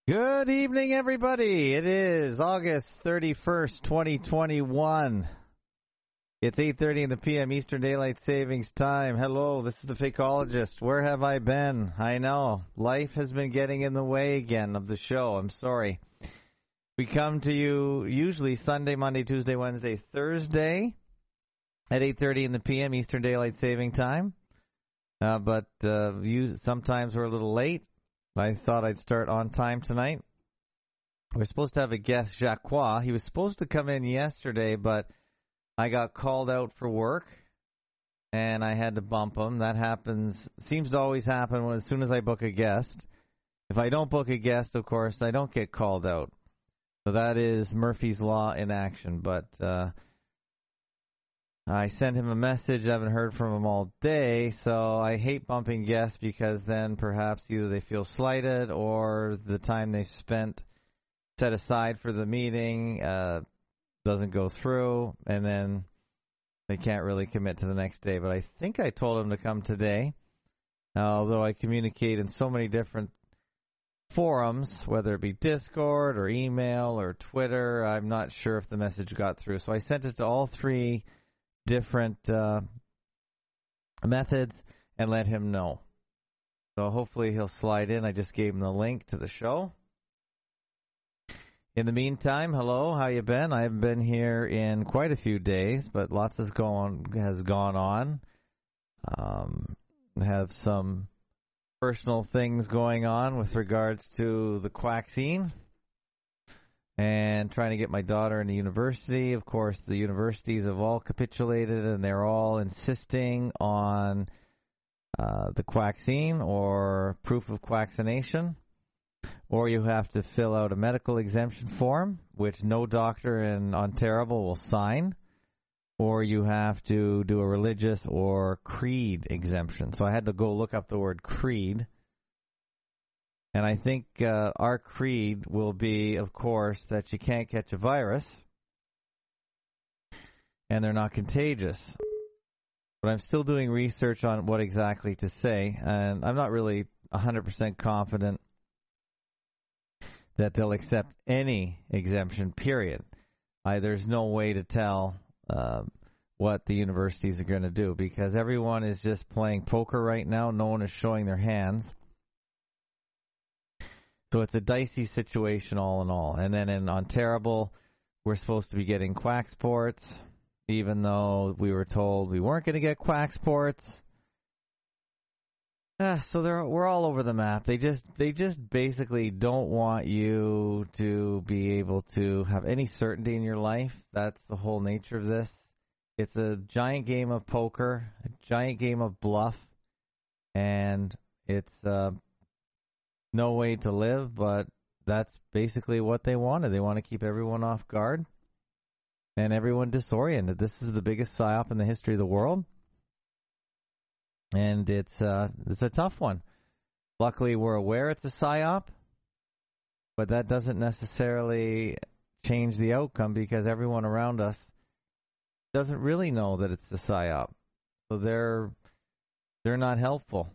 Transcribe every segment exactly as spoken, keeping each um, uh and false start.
Good evening, everybody. It is August thirty-first, twenty twenty-one. It's eight thirty in the P M Eastern Daylight Savings Time. Hello, this is the Fakeologist. Where have I been? I know. Life has been getting in the way again of the show. I'm sorry. We come to you usually Sunday, Monday, Tuesday, Wednesday, Thursday at eight thirty in the P M Eastern Daylight Saving Time. Uh, but uh, you, sometimes we're a little late. I thought I'd start on time tonight. We're supposed to have a guest, Jacques. He was supposed to come in yesterday, but I got called out for work, and I had to bump him. That happens, seems to always happen when, as soon as I book a guest. If I don't book a guest, of course, I don't get called out. So that is Murphy's Law in action. But uh, I sent him a message. I haven't heard from him all day, so I hate bumping guests because then perhaps either they feel slighted or the time they've spent set aside for the meeting uh, doesn't go through, and then they can't really commit to the next day. But I think I told him to come today, uh, although I communicate in so many different forums, whether it be Discord or email or Twitter. I'm not sure if the message got through. So I sent it to all three different uh, methods and let him know. So hopefully he'll slide in. I just gave him the link to the show. In the meantime, hello, how you been? I haven't been here in quite a few days, but lots has gone has gone on. Um, have some personal things going on with regards to the quaxine and trying to get my daughter into university. Of course, the universities have all capitulated, and they're all insisting on uh, the quaxine or proof of quaccination. Or you have to fill out a medical exemption form, which no doctor in Ontario will sign. Or you have to do a religious or creed exemption. So I had to go look up the word creed. And I think uh, our creed will be, of course, that you can't catch a virus and they're not contagious. But I'm still doing research on what exactly to say, and I'm not really one hundred percent confident that they'll accept any exemption, period. I, there's no way to tell uh, what the universities are going to do because everyone is just playing poker right now. No one is showing their hands. So it's a dicey situation all in all. And then in Ontario, we're supposed to be getting quack sports, even though we were told we weren't going to get quack sports. Ah, so they're, we're all over the map. They just they just basically don't want you to be able to have any certainty in your life. That's the whole nature of this. It's a giant game of poker, a giant game of bluff, and it's uh, no way to live, but that's basically what they wanted. They want to keep everyone off guard and everyone disoriented. This is the biggest psyop in the history of the world, and it's uh, it's a tough one. Luckily, we're aware it's a psyop, but that doesn't necessarily change the outcome because everyone around us doesn't really know that it's a psyop. So they're they're not helpful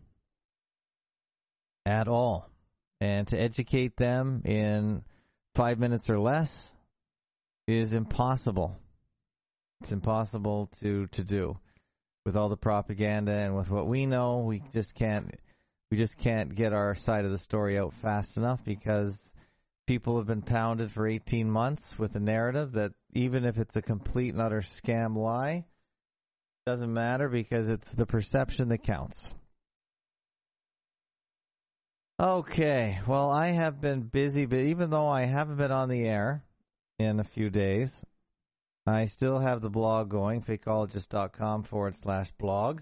at all. And to educate them in five minutes or less is impossible. It's impossible to, to do with all the propaganda and with what we know. We just can't we just can't get our side of the story out fast enough because people have been pounded for eighteen months with a narrative that even if it's a complete and utter scam lie, doesn't matter because it's the perception that counts. Okay, well, I have been busy, but even though I haven't been on the air in a few days, I still have the blog going, fakeologist.com forward slash blog.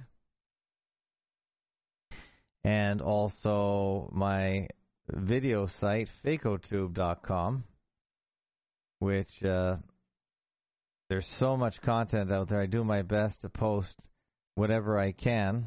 And also my video site, fakotube dot com, which uh, there's so much content out there. I do my best to post whatever I can.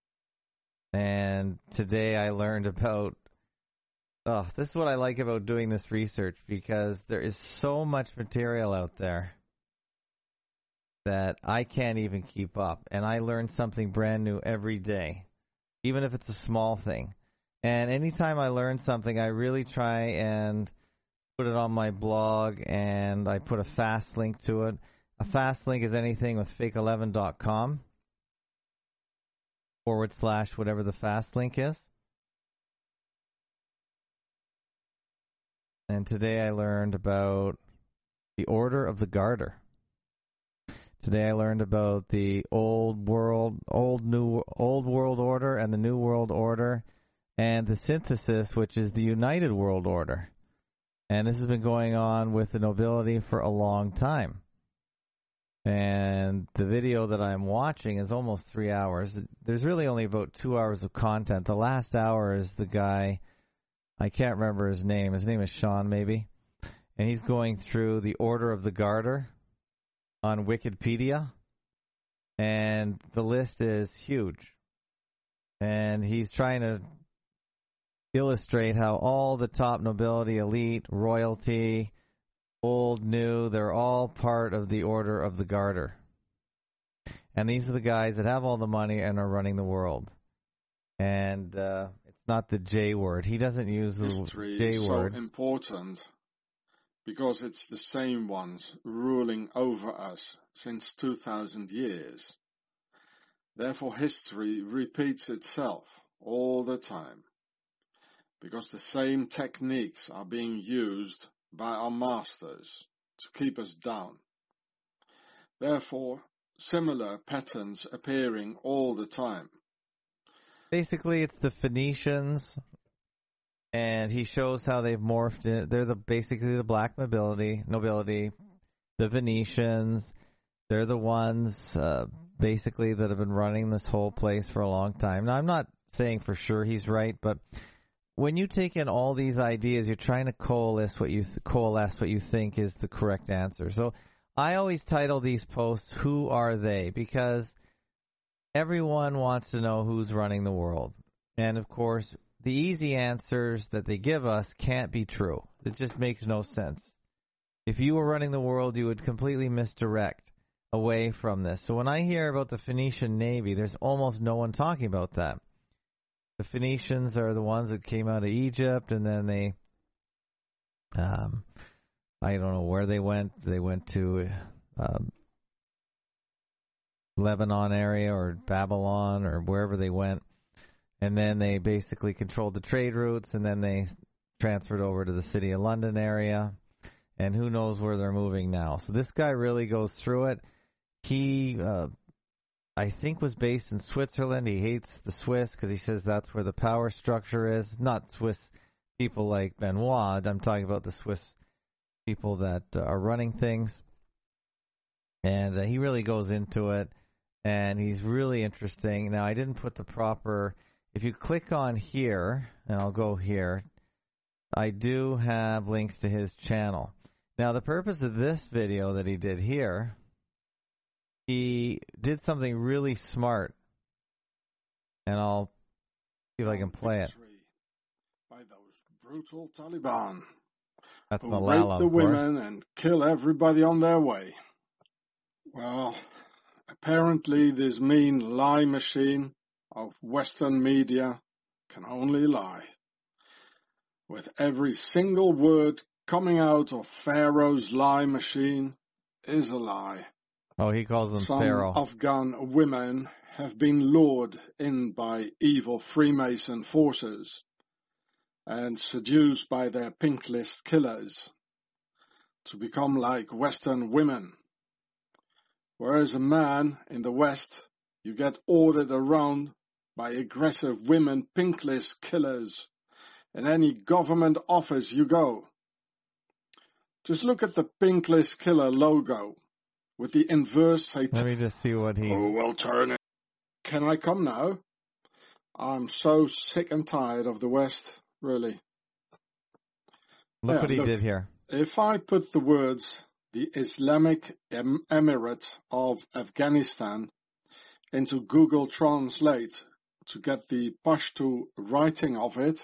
And today I learned about, oh, this is what I like about doing this research, because there is so much material out there that I can't even keep up. And I learn something brand new every day, even if it's a small thing. And anytime I learn something, I really try and put it on my blog, and I put a fast link to it. A fast link is anything with fake eleven dot com forward slash whatever the fast link is. And today I learned about the Order of the Garter. Today I learned about the old world, old new, old world order and the new world order, and the synthesis, which is the United World Order. And this has been going on with the nobility for a long time. And the video that I'm watching is almost three hours. There's really only about two hours of content. The last hour is the guy, I can't remember his name. His name is Sean, maybe. And he's going through the Order of the Garter on Wikipedia. And the list is huge. And he's trying to illustrate how all the top nobility, elite, royalty, old, new, they're all part of the Order of the Garter. And these are the guys that have all the money and are running the world. And uh, it's not the J word. He doesn't use the History J is word. so important because it's the same ones ruling over us since two thousand years. Therefore, history repeats itself all the time because the same techniques are being used by our masters to keep us down. Therefore, similar patterns appearing all the time. Basically, it's the Phoenicians, and he shows how they've morphed in. They're the basically the black nobility, nobility, the Venetians. They're the ones uh, basically that have been running this whole place for a long time. Now, I'm not saying for sure he's right, but when you take in all these ideas, you're trying to coalesce what you th- coalesce what you think is the correct answer. So I always title these posts, "Who Are They?" because everyone wants to know who's running the world. And, of course, the easy answers that they give us can't be true. It just makes no sense. If you were running the world, you would completely misdirect away from this. So when I hear about the Phoenician Navy, there's almost no one talking about that. The Phoenicians are the ones that came out of Egypt, and then they, um, I don't know where they went. They went to um, Lebanon area or Babylon or wherever they went. And then they basically controlled the trade routes, and then they transferred over to the City of London area. And who knows where they're moving now. So this guy really goes through it. He, uh, I think, was based in Switzerland. He hates the Swiss because he says that's where the power structure is. Not Swiss people like Benoit. I'm talking about the Swiss people that uh, are running things. And uh, he really goes into it. And he's really interesting. Now, I didn't put the proper... If you click on here, and I'll go here, I do have links to his channel. Now, the purpose of this video that he did here, he did something really smart. And I'll see if I can play it. By those brutal Taliban. That's who Malala, rape the women and kill everybody on their way. Well, apparently this mean lie machine of Western media can only lie. With every single word coming out of Pharaoh's lie machine is a lie. Oh, he calls them Some Pharaoh. Afghan women have been lured in by evil Freemason forces and seduced by their pink list killers to become like Western women. Whereas a man in the West, you get ordered around by aggressive women pink list killers in any government office you go. Just look at the pink list killer logo with the inverse satanic. Let me just see what he... Oh, well, turn it. Can I come now? I'm so sick and tired of the West, really. Look Yeah, what he look, did here. If I put the words, the Islamic em- Emirate of Afghanistan, into Google Translate to get the Pashto writing of it,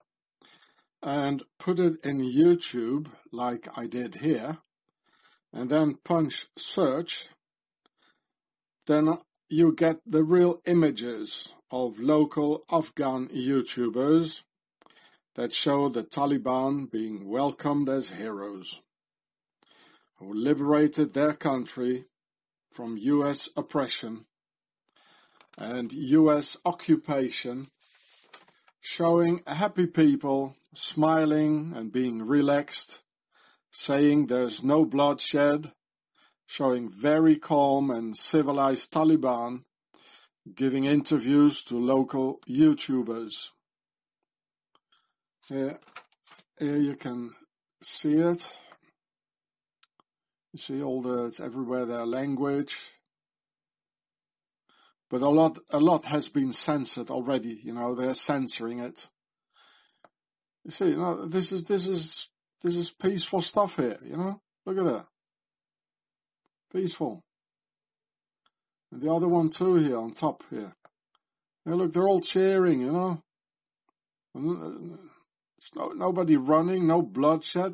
and put it in YouTube like I did here, and then punch search, then you get the real images of local Afghan YouTubers that show the Taliban being welcomed as heroes who liberated their country from U S oppression and U S occupation, showing happy people smiling and being relaxed, saying there's no bloodshed, showing very calm and civilized Taliban giving interviews to local YouTubers. Here, here you can see it. You see all the, it's everywhere their language. But a lot, a lot has been censored already, you know, they're censoring it. You see, you know, this is, this is, this is peaceful stuff here, you know? Look at that. Peaceful. And the other one too here on top here. Yeah, look, they're all cheering, you know? There's no, nobody running, no bloodshed.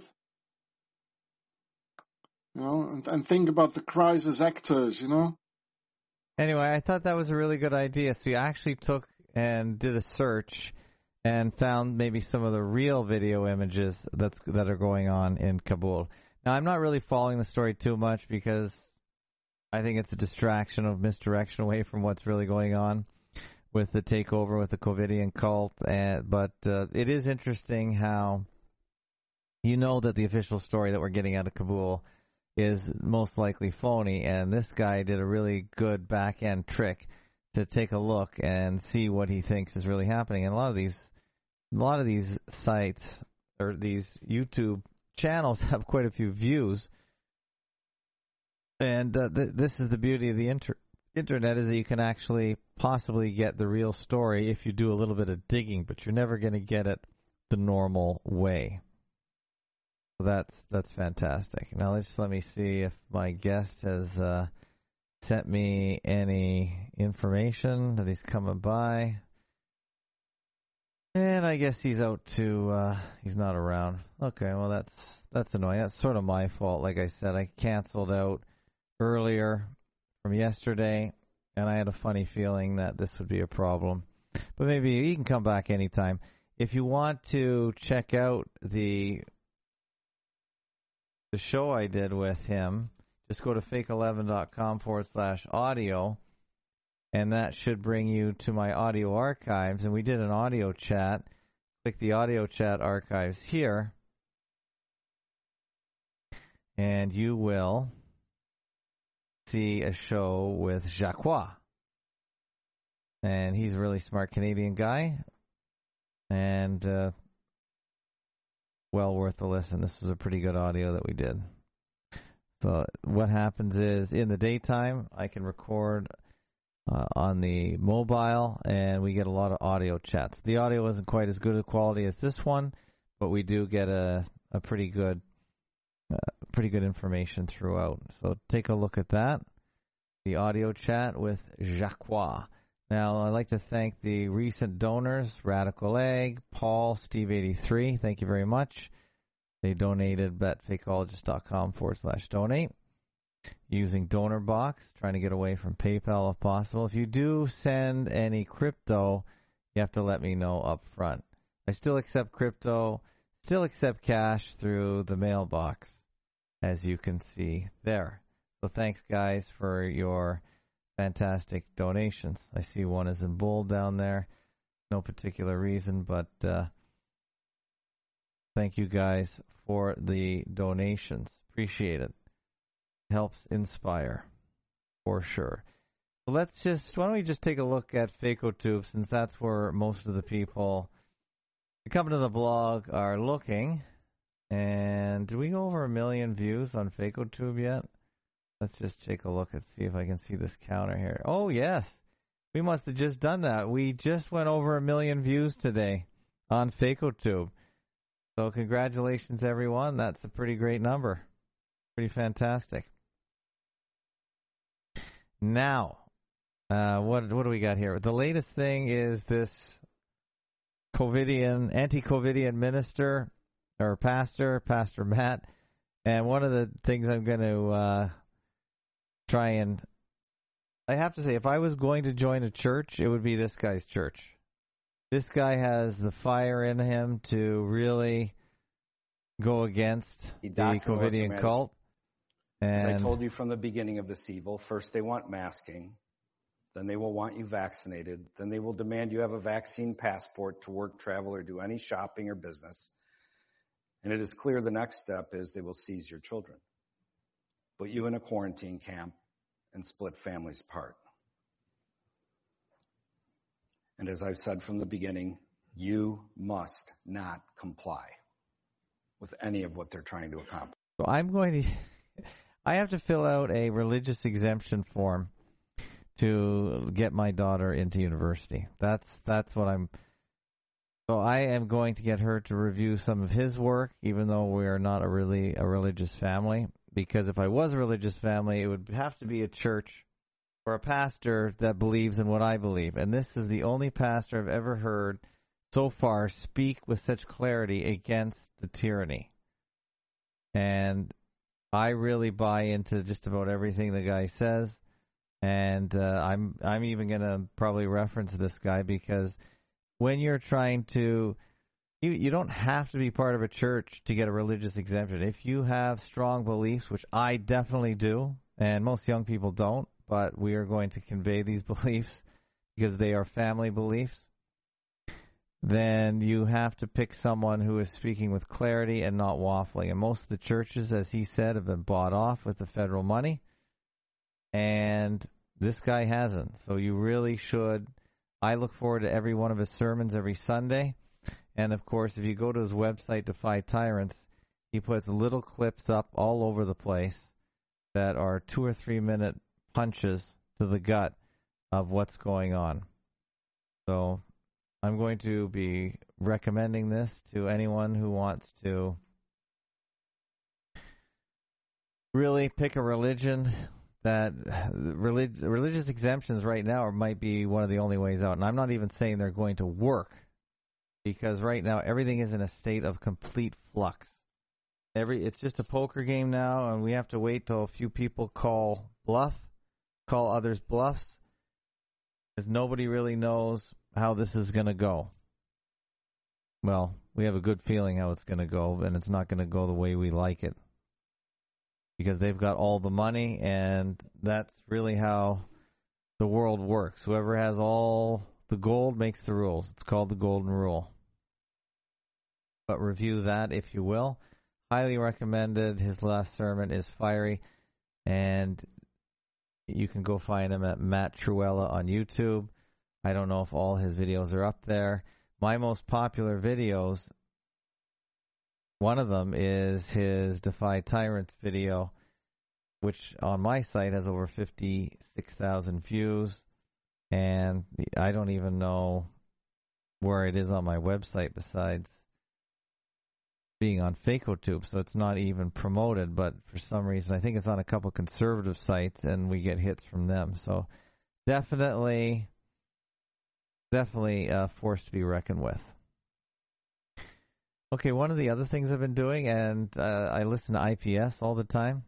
You know, and, and think about the crisis actors, you know? Anyway, I thought that was a really good idea. So you actually took and did a search and found maybe some of the real video images that's that are going on in Kabul. Now, I'm not really following the story too much because I think it's a distraction of misdirection away from what's really going on with the takeover with the Covidian cult. And, but uh, it is interesting how you know that the official story that we're getting out of Kabul is most likely phony, and this guy did a really good back-end trick to take a look and see what he thinks is really happening. And a lot of these, a lot of these sites or these YouTube channels have quite a few views. And uh, th- this is the beauty of the inter- internet, is that you can actually possibly get the real story if you do a little bit of digging, but you're never going to get it the normal way. So that's that's fantastic. Now let's let me see if my guest has uh, sent me any information that he's coming by. And I guess he's out to, uh, he's not around. Okay, well that's that's annoying. That's sort of my fault. Like I said, I canceled out earlier from yesterday, and I had a funny feeling that this would be a problem. But maybe he can come back anytime. If you want to check out the the show I did with him, just go to fake eleven dot com forward slash audio, and that should bring you to my audio archives. And we did an audio chat. Click the audio chat archives here, and you will see a show with Jacques. And he's a really smart Canadian guy, and uh, well worth a listen. This was a pretty good audio that we did. So what happens is, in the daytime, I can record uh, on the mobile, and we get a lot of audio chats. The audio isn't quite as good a quality as this one, but we do get a, a pretty good uh, pretty good information throughout. So take a look at that, the audio chat with Jacques. Now, I'd like to thank the recent donors, Radical Egg, Paul, Steve eighty-three. Thank you very much. They donated at fakeologist.com forward slash donate using DonorBox, trying to get away from PayPal if possible. If you do send any crypto, you have to let me know up front. I still accept crypto, still accept cash through the mailbox, as you can see there. So thanks, guys, for your fantastic donations. I see one is in bold down there. No particular reason, but uh, thank you guys for the donations. Appreciate it. Helps inspire, for sure. So let's just, why don't we just take a look at FakeOTube, since that's where most of the people that come to the blog are looking. And did we go over a million views on FakeOTube yet? Let's just take a look and see if I can see this counter here. Oh, yes. We must have just done that. We just went over a million views today on FakeOTube. So congratulations, everyone. That's a pretty great number. Pretty fantastic. Now, uh, what what do we got here? The latest thing is this COVIDian, anti-COVIDian minister or pastor, Pastor Matt. And one of the things I'm going to uh, try and I have to say, if I was going to join a church, it would be this guy's church. This guy has the fire in him to really go against the Covidian cult. And as I told you from the beginning of this evil, first they want masking, then they will want you vaccinated, then they will demand you have a vaccine passport to work, travel, or do any shopping or business. And it is clear the next step is they will seize your children, put you in a quarantine camp, and split families apart. And as I've said from the beginning, you must not comply with any of what they're trying to accomplish. So I'm going to, I have to fill out a religious exemption form to get my daughter into university. That's that's what I'm, so I am going to get her to review some of his work, even though we are not a really a religious family. Because if I was a religious family, it would have to be a church or a pastor that believes in what I believe. And this is the only pastor I've ever heard so far speak with such clarity against the tyranny. And I really buy into just about everything the guy says. And uh, I'm I'm even going to probably reference this guy because when you're trying to, you, you don't have to be part of a church to get a religious exemption. If you have strong beliefs, which I definitely do, and most young people don't, but we are going to convey these beliefs because they are family beliefs, then you have to pick someone who is speaking with clarity and not waffling. And most of the churches, as he said, have been bought off with the federal money, and this guy hasn't. So you really should. I look forward to every one of his sermons every Sunday. And, of course, if you go to his website, Defy Tyrants, he puts little clips up all over the place that are two or three minute punches to the gut of what's going on. So I'm going to be recommending this to anyone who wants to really pick a religion that relig- religious exemptions right now might be one of the only ways out. And I'm not even saying they're going to work because right now everything is in a state of complete flux. Every It's just a poker game now, and we have to wait till a few people call bluff. call others bluffs, because nobody really knows how this is going to go. Well, we have a good feeling how it's going to go, and it's not going to go the way we like it, because they've got all the money, and that's really how the world works. Whoever has all the gold makes the rules. It's called the golden rule. But review that if you will. Highly recommended. His last sermon is fiery, and you can go find him at Matt Truella on YouTube. I don't know if all his videos are up there. My most popular videos, one of them is his Defy Tyrants video, which on my site has over fifty-six thousand views. And I don't even know where it is on my website besides being on FakeOTube, so it's not even promoted, but for some reason I think it's on a couple conservative sites and we get hits from them. So definitely, definitely a force to be reckoned with. Okay, one of the other things I've been doing, and uh, I listen to I P S all the time,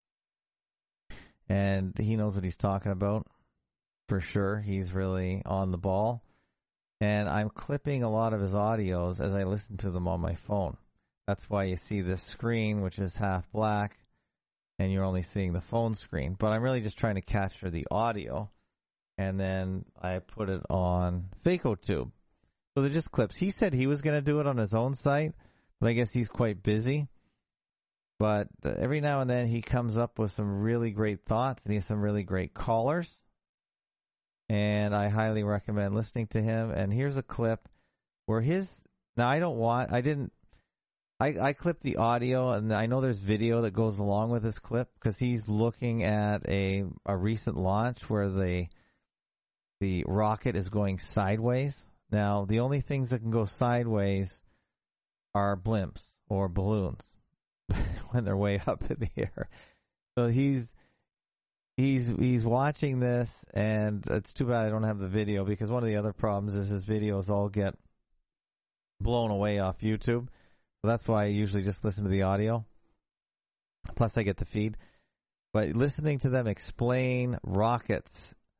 and he knows what he's talking about for sure. He's really on the ball, and I'm clipping a lot of his audios as I listen to them on my phone. That's why you see this screen, which is half black, and you're only seeing the phone screen. But I'm really just trying to capture the audio, and then I put it on FakeOTube. So they're just clips. He said he was going to do it on his own site, but I guess he's quite busy. But uh, every now and then he comes up with some really great thoughts, and he has some really great callers. And I highly recommend listening to him. And here's a clip where his... Now, I don't want... I didn't... I, I clipped the audio, and I know there's video that goes along with this clip because he's looking at a a recent launch where the the rocket is going sideways. Now, the only things that can go sideways are blimps or balloons when they're way up in the air. So he's he's he's watching this, and it's too bad I don't have the video because one of the other problems is his videos all get blown away off YouTube. So that's why I usually just listen to the audio. Plus I get the feed. But listening to them explain rockets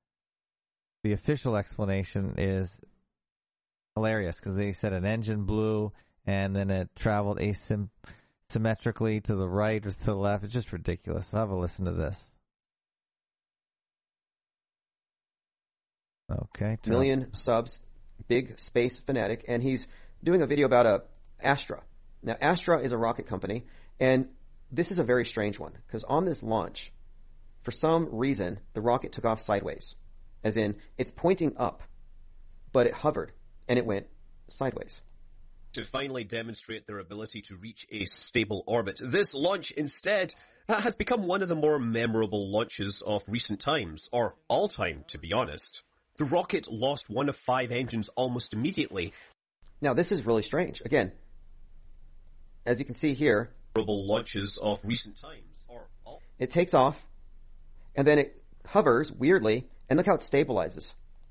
the official explanation is hilarious because they said an engine blew and then it traveled asymmetrically to the right or to the left. It's just ridiculous. I'll have a listen to this. Okay. Million subs, big space fanatic, and he's doing a video about a Astra. Now, Astra is a rocket company, and this is a very strange one because on this launch, for some reason, the rocket took off sideways, as in it's pointing up, but it hovered and it went sideways. To finally demonstrate their ability to reach a stable orbit, this launch instead has become one of the more memorable launches of recent times, or all time, to be honest. The rocket lost one of five engines almost immediately. Now, this is really strange. Again, as you can see here, launches of recent times, or all- it takes off, and then it hovers weirdly, and look how it stabilizes.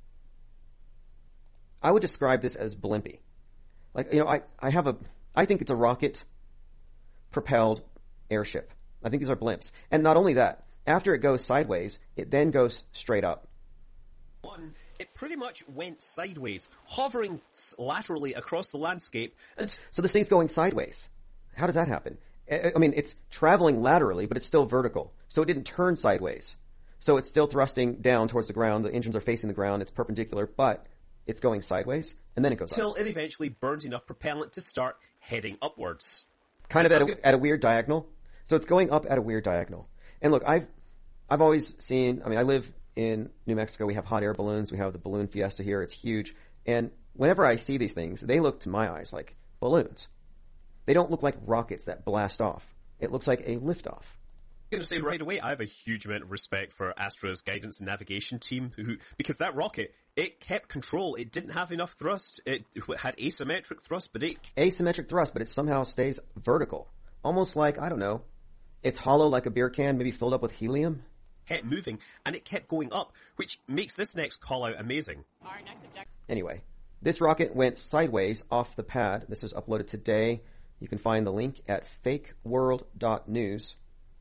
I would describe this as blimpy. Like, you know, I, I have a, I think it's a rocket-propelled airship. I think these are blimps. And not only that, after it goes sideways, it then goes straight up. One, it pretty much went sideways, hovering laterally across the landscape. And so this thing's going sideways. How does that happen? I mean, it's traveling laterally, but it's still vertical. So it didn't turn sideways. So it's still thrusting down towards the ground. The engines are facing the ground. It's perpendicular, but it's going sideways, and then it goes Till up. Until it eventually burns enough propellant to start heading upwards. Kind of at a, at a weird diagonal. So it's going up at a weird diagonal. And look, I've I've always seen, I mean, I live in New Mexico. We have hot air balloons. We have the balloon fiesta here. It's huge. And whenever I see these things, they look to my eyes like balloons. They don't look like rockets that blast off. It looks like a liftoff. I'm going to say right away, I have a huge amount of respect for Astra's guidance and navigation team, who, because that rocket, it kept control. It didn't have enough thrust. It had asymmetric thrust, but it... Asymmetric thrust, but it somehow stays vertical. Almost like, I don't know, it's hollow like a beer can, maybe filled up with helium. Kept moving, and it kept going up, which makes this next call-out amazing. Our next objective. Anyway, this rocket went sideways off the pad. This was uploaded today. You can find the link at fake world dot news.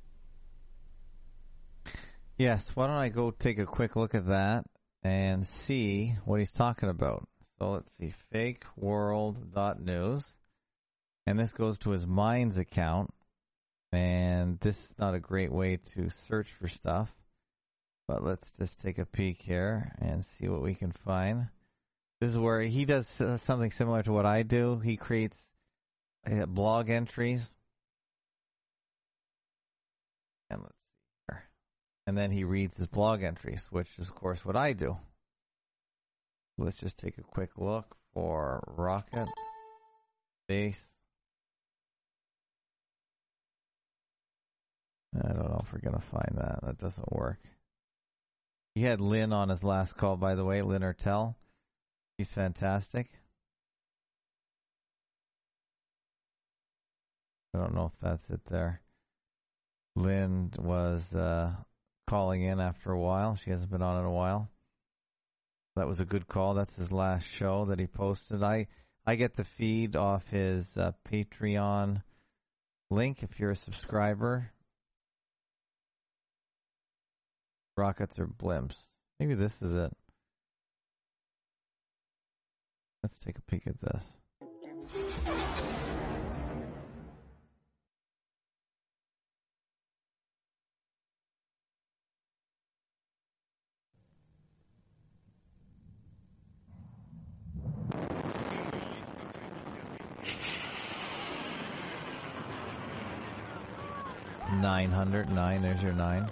Yes, why don't I go take a quick look at that and see what he's talking about. So let's see, fake world dot news. And this goes to his Minds account. And this is not a great way to search for stuff. But let's just take a peek here and see what we can find. This is where he does something similar to what I do. He creates uh, blog entries. And let's see here. And then he reads his blog entries, which is, of course, what I do. Let's just take a quick look for rocket base. I don't know if we're going to find that. That doesn't work. He had Lynn on his last call, by the way, Lynn Ertel. She's fantastic. I don't know if that's it there. Lynn was uh, calling in after a while. She hasn't been on in a while. That was a good call. That's his last show that he posted. I, I get the feed off his uh, Patreon link if you're a subscriber. Rockets or blimps. Maybe this is it. Let's take a peek at this. nine hundred nine, there's your nine.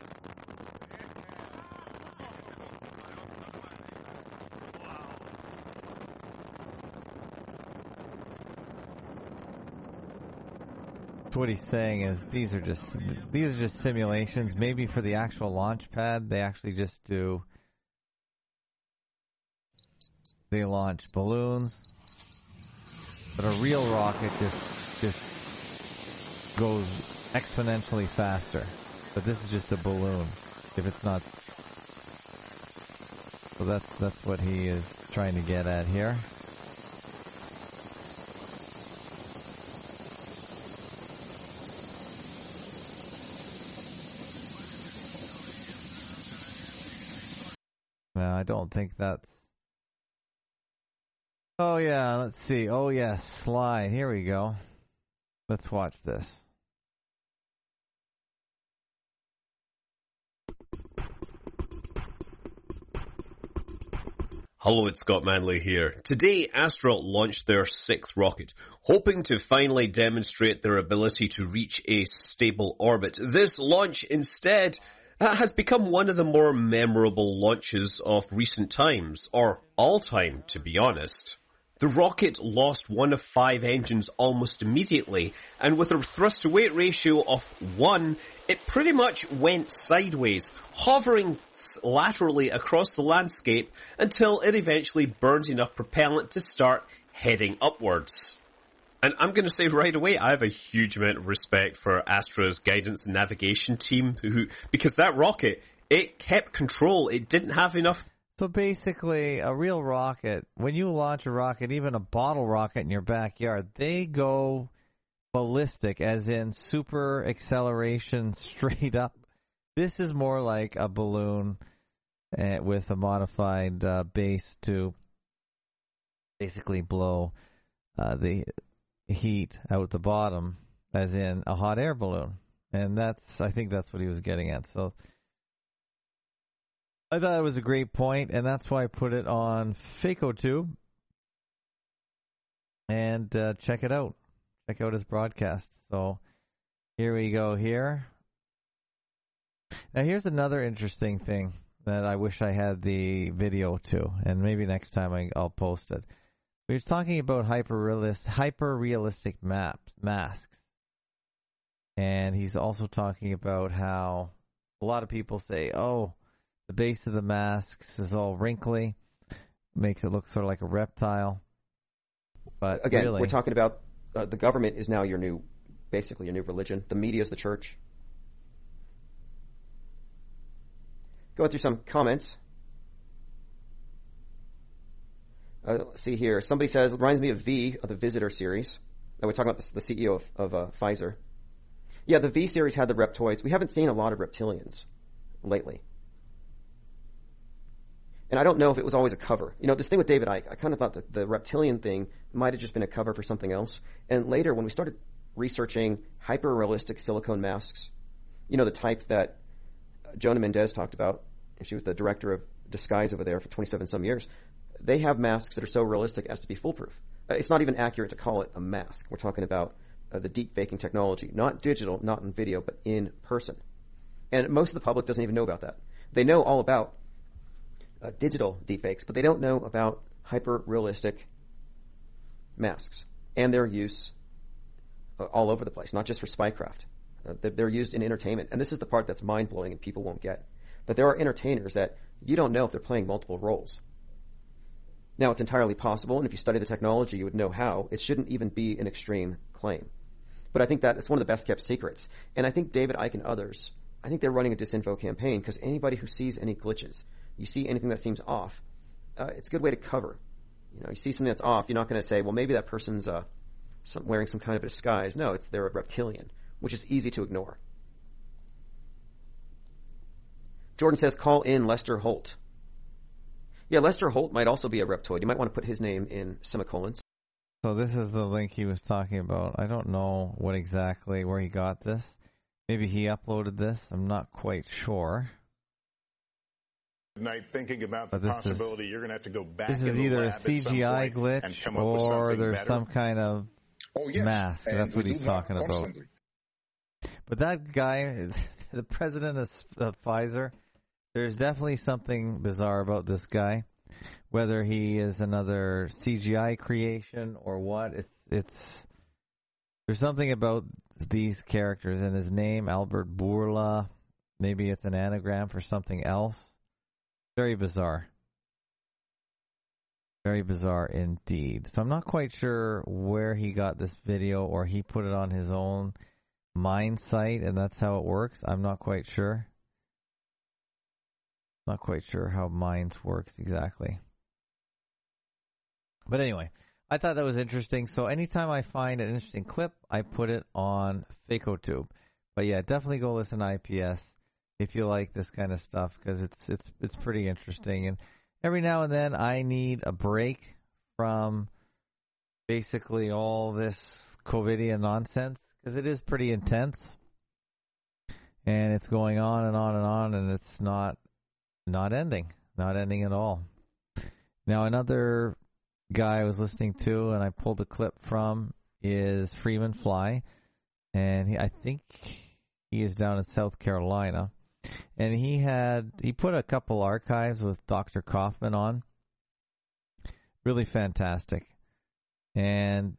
What he's saying is these are just these are just simulations. Maybe for the actual launch pad, they actually just do they launch balloons, but a real rocket just just goes exponentially faster. But this is just a balloon. If it's not, so that's that's what he is trying to get at here. I don't think that's... Oh, yeah, let's see. Oh, yes, slide. Here we go. Let's watch this. Hello, it's Scott Manley here. Today, Astra launched their sixth rocket, hoping to finally demonstrate their ability to reach a stable orbit. This launch, instead, uh, has become one of the more memorable launches of recent times, or all time, to be honest. The rocket lost one of five engines almost immediately, and with a thrust-to-weight ratio of one, it pretty much went sideways, hovering laterally across the landscape until it eventually burned enough propellant to start heading upwards. And I'm going to say right away, I have a huge amount of respect for Astra's guidance and navigation team, who, because that rocket, it kept control. It didn't have enough. So basically, a real rocket, when you launch a rocket, even a bottle rocket in your backyard, they go ballistic, as in super acceleration straight up. This is more like a balloon uh, with a modified uh, base to basically blow uh, the heat out the bottom, as in a hot air balloon. And that's, I think that's what he was getting at. So I thought it was a great point, and that's why I put it on FacoTube. And uh, check it out. Check out his broadcast. So here we go here. Now here's another interesting thing that I wish I had the video to, and maybe next time I, I'll post it. We were talking about hyper-realist, hyper-realistic maps, masks. And he's also talking about how a lot of people say, oh, the base of the masks is all wrinkly, makes it look sort of like a reptile. But again, really, we're talking about uh, the government is now your new, basically your new religion. The media is the church. Going through some comments. Uh, let's see here. Somebody says, it reminds me of V, of the Visitor series. And we're talking about the, the C E O of, of uh, Pfizer. Yeah, the V series had the reptoids. We haven't seen a lot of reptilians lately. And I don't know if it was always a cover. You know, this thing with David Icke, I kind of thought that the reptilian thing might have just been a cover for something else. And later, when we started researching hyper-realistic silicone masks, you know, the type that Jonah Mendez talked about, and she was the director of Disguise over there for twenty-seven some years, they have masks that are so realistic as to be foolproof. Uh, it's not even accurate to call it a mask. We're talking about uh, the deep faking technology, not digital, not in video, but in person. And most of the public doesn't even know about that. They know all about Uh, digital deepfakes, but they don't know about hyper-realistic masks and their use uh, all over the place, not just for spycraft. Uh, they're, they're used in entertainment. And this is the part that's mind-blowing and people won't get. That there are entertainers that you don't know if they're playing multiple roles. Now, it's entirely possible, and if you study the technology, you would know how. It shouldn't even be an extreme claim. But I think that it's one of the best-kept secrets. And I think David Icke and others, I think they're running a disinfo campaign because anybody who sees any glitches, you see anything that seems off, uh, it's a good way to cover. You know, you see something that's off, you're not going to say, well, maybe that person's uh, some, wearing some kind of a disguise. No, it's they're a reptilian, which is easy to ignore. Jordan says, call in Lester Holt. Yeah, Lester Holt might also be a reptoid. You might want to put his name in semicolons. So this is the link he was talking about. I don't know what exactly, where he got this. Maybe he uploaded this. I'm not quite sure. Night thinking about the But this possibility is- you're going to have to go back This in is the either a lab at some C G I point glitch and come up with or something there's better. some kind of Oh, yes. mask. And That's what we he's do that talking about. constantly. But that guy, the president of of Pfizer, there's definitely something bizarre about this guy. Whether he is another C G I creation or what, it's it's there's something about these characters and his name, Albert Bourla. Maybe it's an anagram for something else. Very bizarre. Very bizarre indeed. So I'm not quite sure where he got this video, or he put it on his own Mind site and that's how it works. I'm not quite sure. Not quite sure how Minds works exactly. But anyway, I thought that was interesting. So anytime I find an interesting clip, I put it on FacoTube. But yeah, definitely go listen to I P S if you like this kind of stuff, because it's it's it's pretty interesting. And every now and then I need a break from basically all this COVIDia nonsense because it is pretty intense. And it's going on and on and on, and it's not not ending, not ending at all. Now, another guy I was listening to, and I pulled a clip from, is Freeman Fly, and he, I think he is down in South Carolina, and he had he put a couple archives with Doctor Kaufman on, really fantastic, and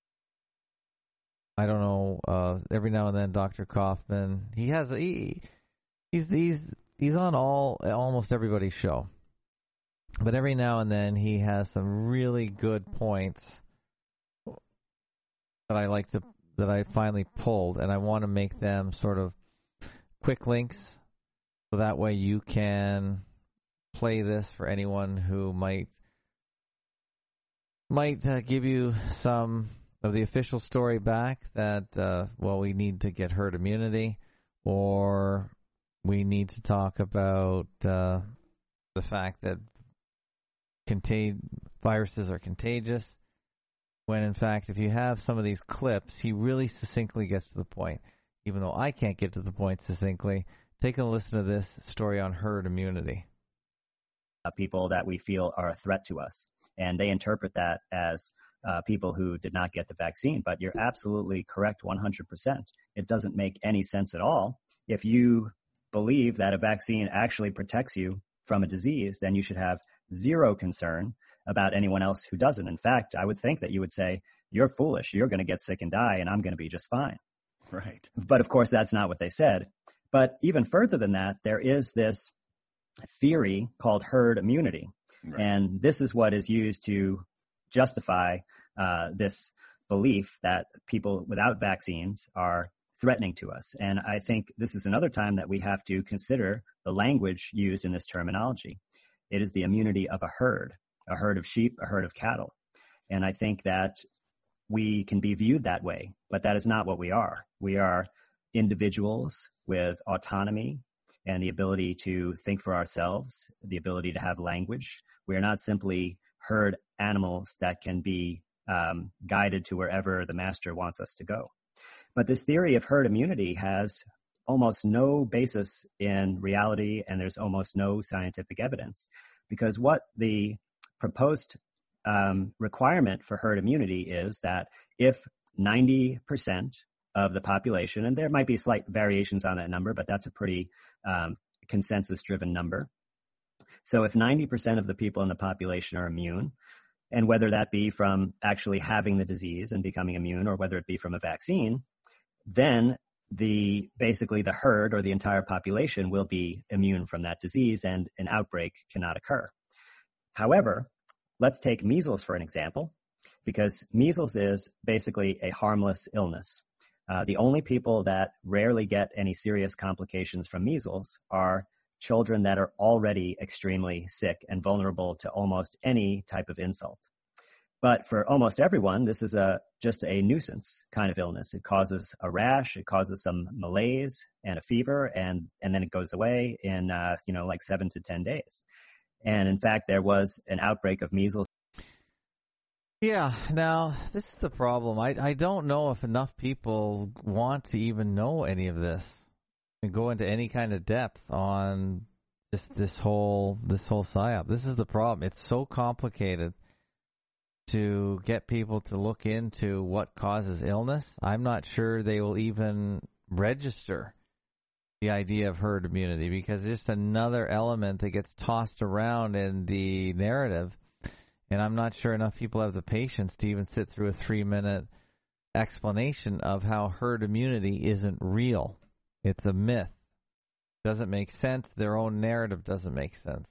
I don't know. Uh, every now and then, Doctor Kaufman, he has he he's he's he's on all almost everybody's show, but every now and then he has some really good points that I like to that I finally pulled, and I want to make them sort of quick links, so that way you can play this for anyone who might might uh, give you some of the official story back that, uh, well, we need to get herd immunity, or we need to talk about uh, the fact that contag- viruses are contagious, when in fact, if you have some of these clips, he really succinctly gets to the point. Even though I can't get to the point succinctly, take a listen to this story on herd immunity. Uh, people that we feel are a threat to us, and they interpret that as Uh, people who did not get the vaccine. But you're absolutely correct one hundred percent. It doesn't make any sense at all. If you believe that a vaccine actually protects you from a disease, then you should have zero concern about anyone else who doesn't. In fact, I would think that you would say, you're foolish, you're going to get sick and die, and I'm going to be just fine. Right. But of course, that's not what they said. But even further than that, there is this theory called herd immunity. Right. And this is what is used to justify uh, this belief that people without vaccines are threatening to us. And I think this is another time that we have to consider the language used in this terminology. It is the immunity of a herd, a herd of sheep, a herd of cattle. And I think that we can be viewed that way, but that is not what we are. We are individuals with autonomy and the ability to think for ourselves, the ability to have language. We are not simply herd animals that can be um, guided to wherever the master wants us to go. But this theory of herd immunity has almost no basis in reality, and there's almost no scientific evidence, because what the proposed um, requirement for herd immunity is that if ninety percent of the population, and there might be slight variations on that number, but that's a pretty um, consensus-driven number. So if ninety percent of the people in the population are immune, and whether that be from actually having the disease and becoming immune, or whether it be from a vaccine, then the basically the herd or the entire population will be immune from that disease and an outbreak cannot occur. However, let's take measles for an example, because measles is basically a harmless illness. Uh, the only people that rarely get any serious complications from measles are children that are already extremely sick and vulnerable to almost any type of insult. But for almost everyone, this is a just a nuisance kind of illness. It causes a rash, it causes some malaise and a fever, and and then it goes away in uh, you know like seven to ten days. And in fact, there was an outbreak of measles. Yeah, now this is the problem. I I don't know if enough people want to even know any of this and go into any kind of depth on this this whole this whole psyop. This is the problem. It's so complicated to get people to look into what causes illness. I'm not sure they will even register the idea of herd immunity, because it's just another element that gets tossed around in the narrative. And I'm not sure enough people have the patience to even sit through a three-minute explanation of how herd immunity isn't real. It's a myth. Doesn't make sense. Their own narrative doesn't make sense.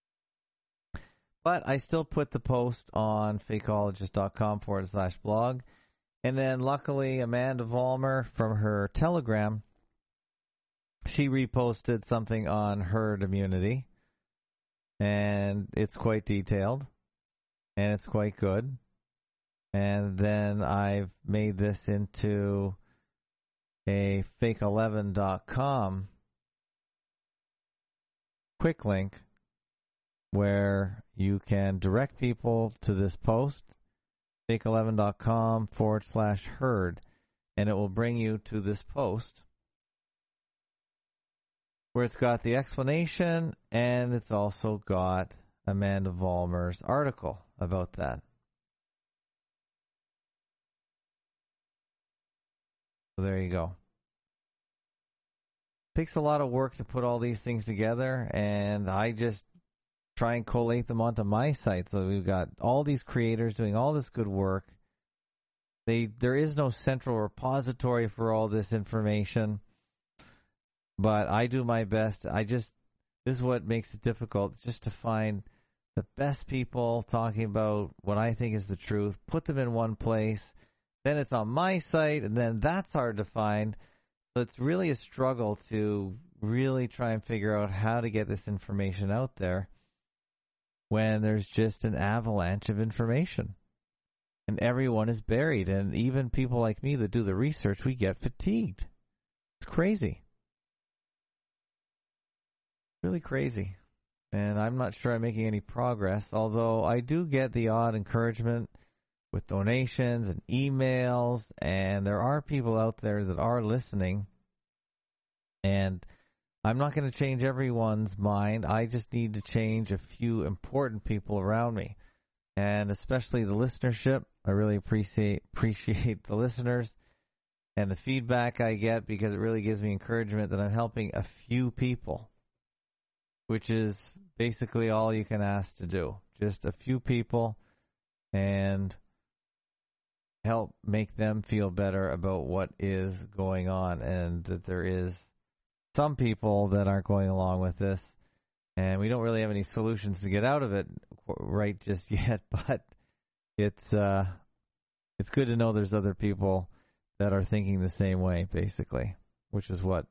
But I still put the post on fakeologist.com forward slash blog. And then luckily Amanda Vollmer from her Telegram, she reposted something on herd immunity. And it's quite detailed. And it's quite good. And then I've made this into a fake eleven dot com quick link where you can direct people to this post, fake eleven dot com forward slash herd, and it will bring you to this post where it's got the explanation, and it's also got Amanda Vollmer's article about that. So there you go. It takes a lot of work to put all these things together, and I just try and collate them onto my site. So we've got all these creators doing all this good work. They there is no central repository for all this information, but I do my best. I just this is what makes it difficult, just to find the best people talking about what I think is the truth, put them in one place. Then it's on my site, and then that's hard to find. So it's really a struggle to really try and figure out how to get this information out there when there's just an avalanche of information. And everyone is buried. And even people like me that do the research, we get fatigued. It's crazy. Really crazy. And I'm not sure I'm making any progress, although I do get the odd encouragement with donations and emails, and there are people out there that are listening. And I'm not going to change everyone's mind. I just need to change a few important people around me, and especially the listenership. I really appreciate appreciate the listeners and the feedback I get, because it really gives me encouragement that I'm helping a few people, which is basically all you can ask to do. Just a few people, and help make them feel better about what is going on, and that there is some people that aren't going along with this, and we don't really have any solutions to get out of it right just yet, but it's uh, it's good to know there's other people that are thinking the same way, basically, which is what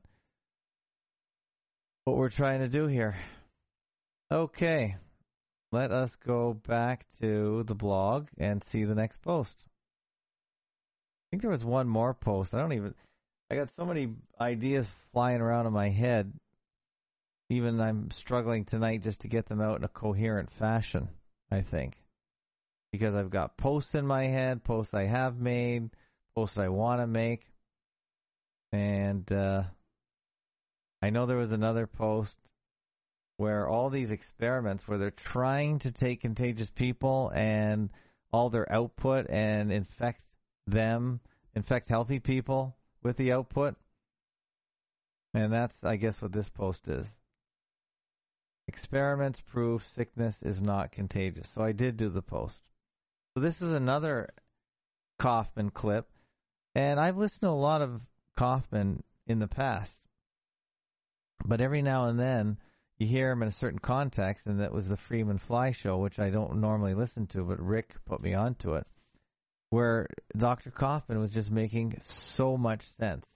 what we're trying to do here. Okay, let us go back to the blog and see the next post. I think there was one more post. I don't even... I got so many ideas flying around in my head. Even I'm struggling tonight just to get them out in a coherent fashion, I think. Because I've got posts in my head, posts I have made, posts I want to make. And uh, I know there was another post where all these experiments where they're trying to take contagious people and all their output and infect them, infect healthy people with the output. And that's, I guess, what this post is. Experiments prove sickness is not contagious. So I did do the post. So this is another Kaufman clip. And I've listened to a lot of Kaufman in the past. But every now and then you hear him in a certain context, and that was the Freeman Fly show, which I don't normally listen to, but Rick put me onto it, where Doctor Kaufman was just making so much sense.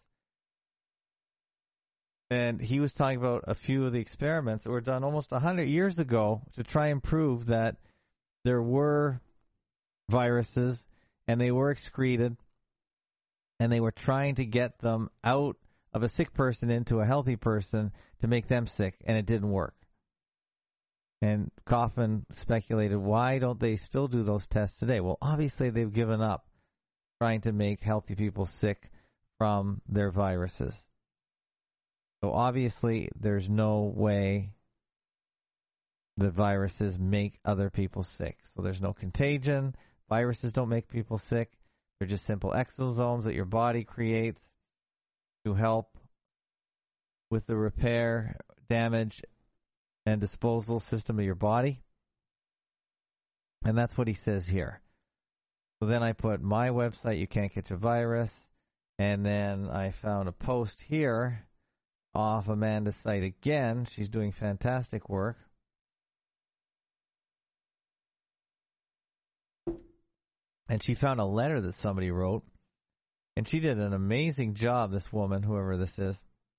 And he was talking about a few of the experiments that were done almost one hundred years ago to try and prove that there were viruses and they were excreted, and they were trying to get them out of a sick person into a healthy person to make them sick, and it didn't work. And Kaufman speculated, why don't they still do those tests today? Well, obviously they've given up trying to make healthy people sick from their viruses. So obviously there's no way the viruses make other people sick. So there's no contagion. Viruses don't make people sick. They're just simple exosomes that your body creates to help with the repair, damage, and disposal system of your body. And that's what he says here. So then I put my website, You Can't Catch a Virus, and then I found a post here off Amanda's site again. She's doing fantastic work. And she found a letter that somebody wrote, and she did an amazing job, this woman, whoever this is.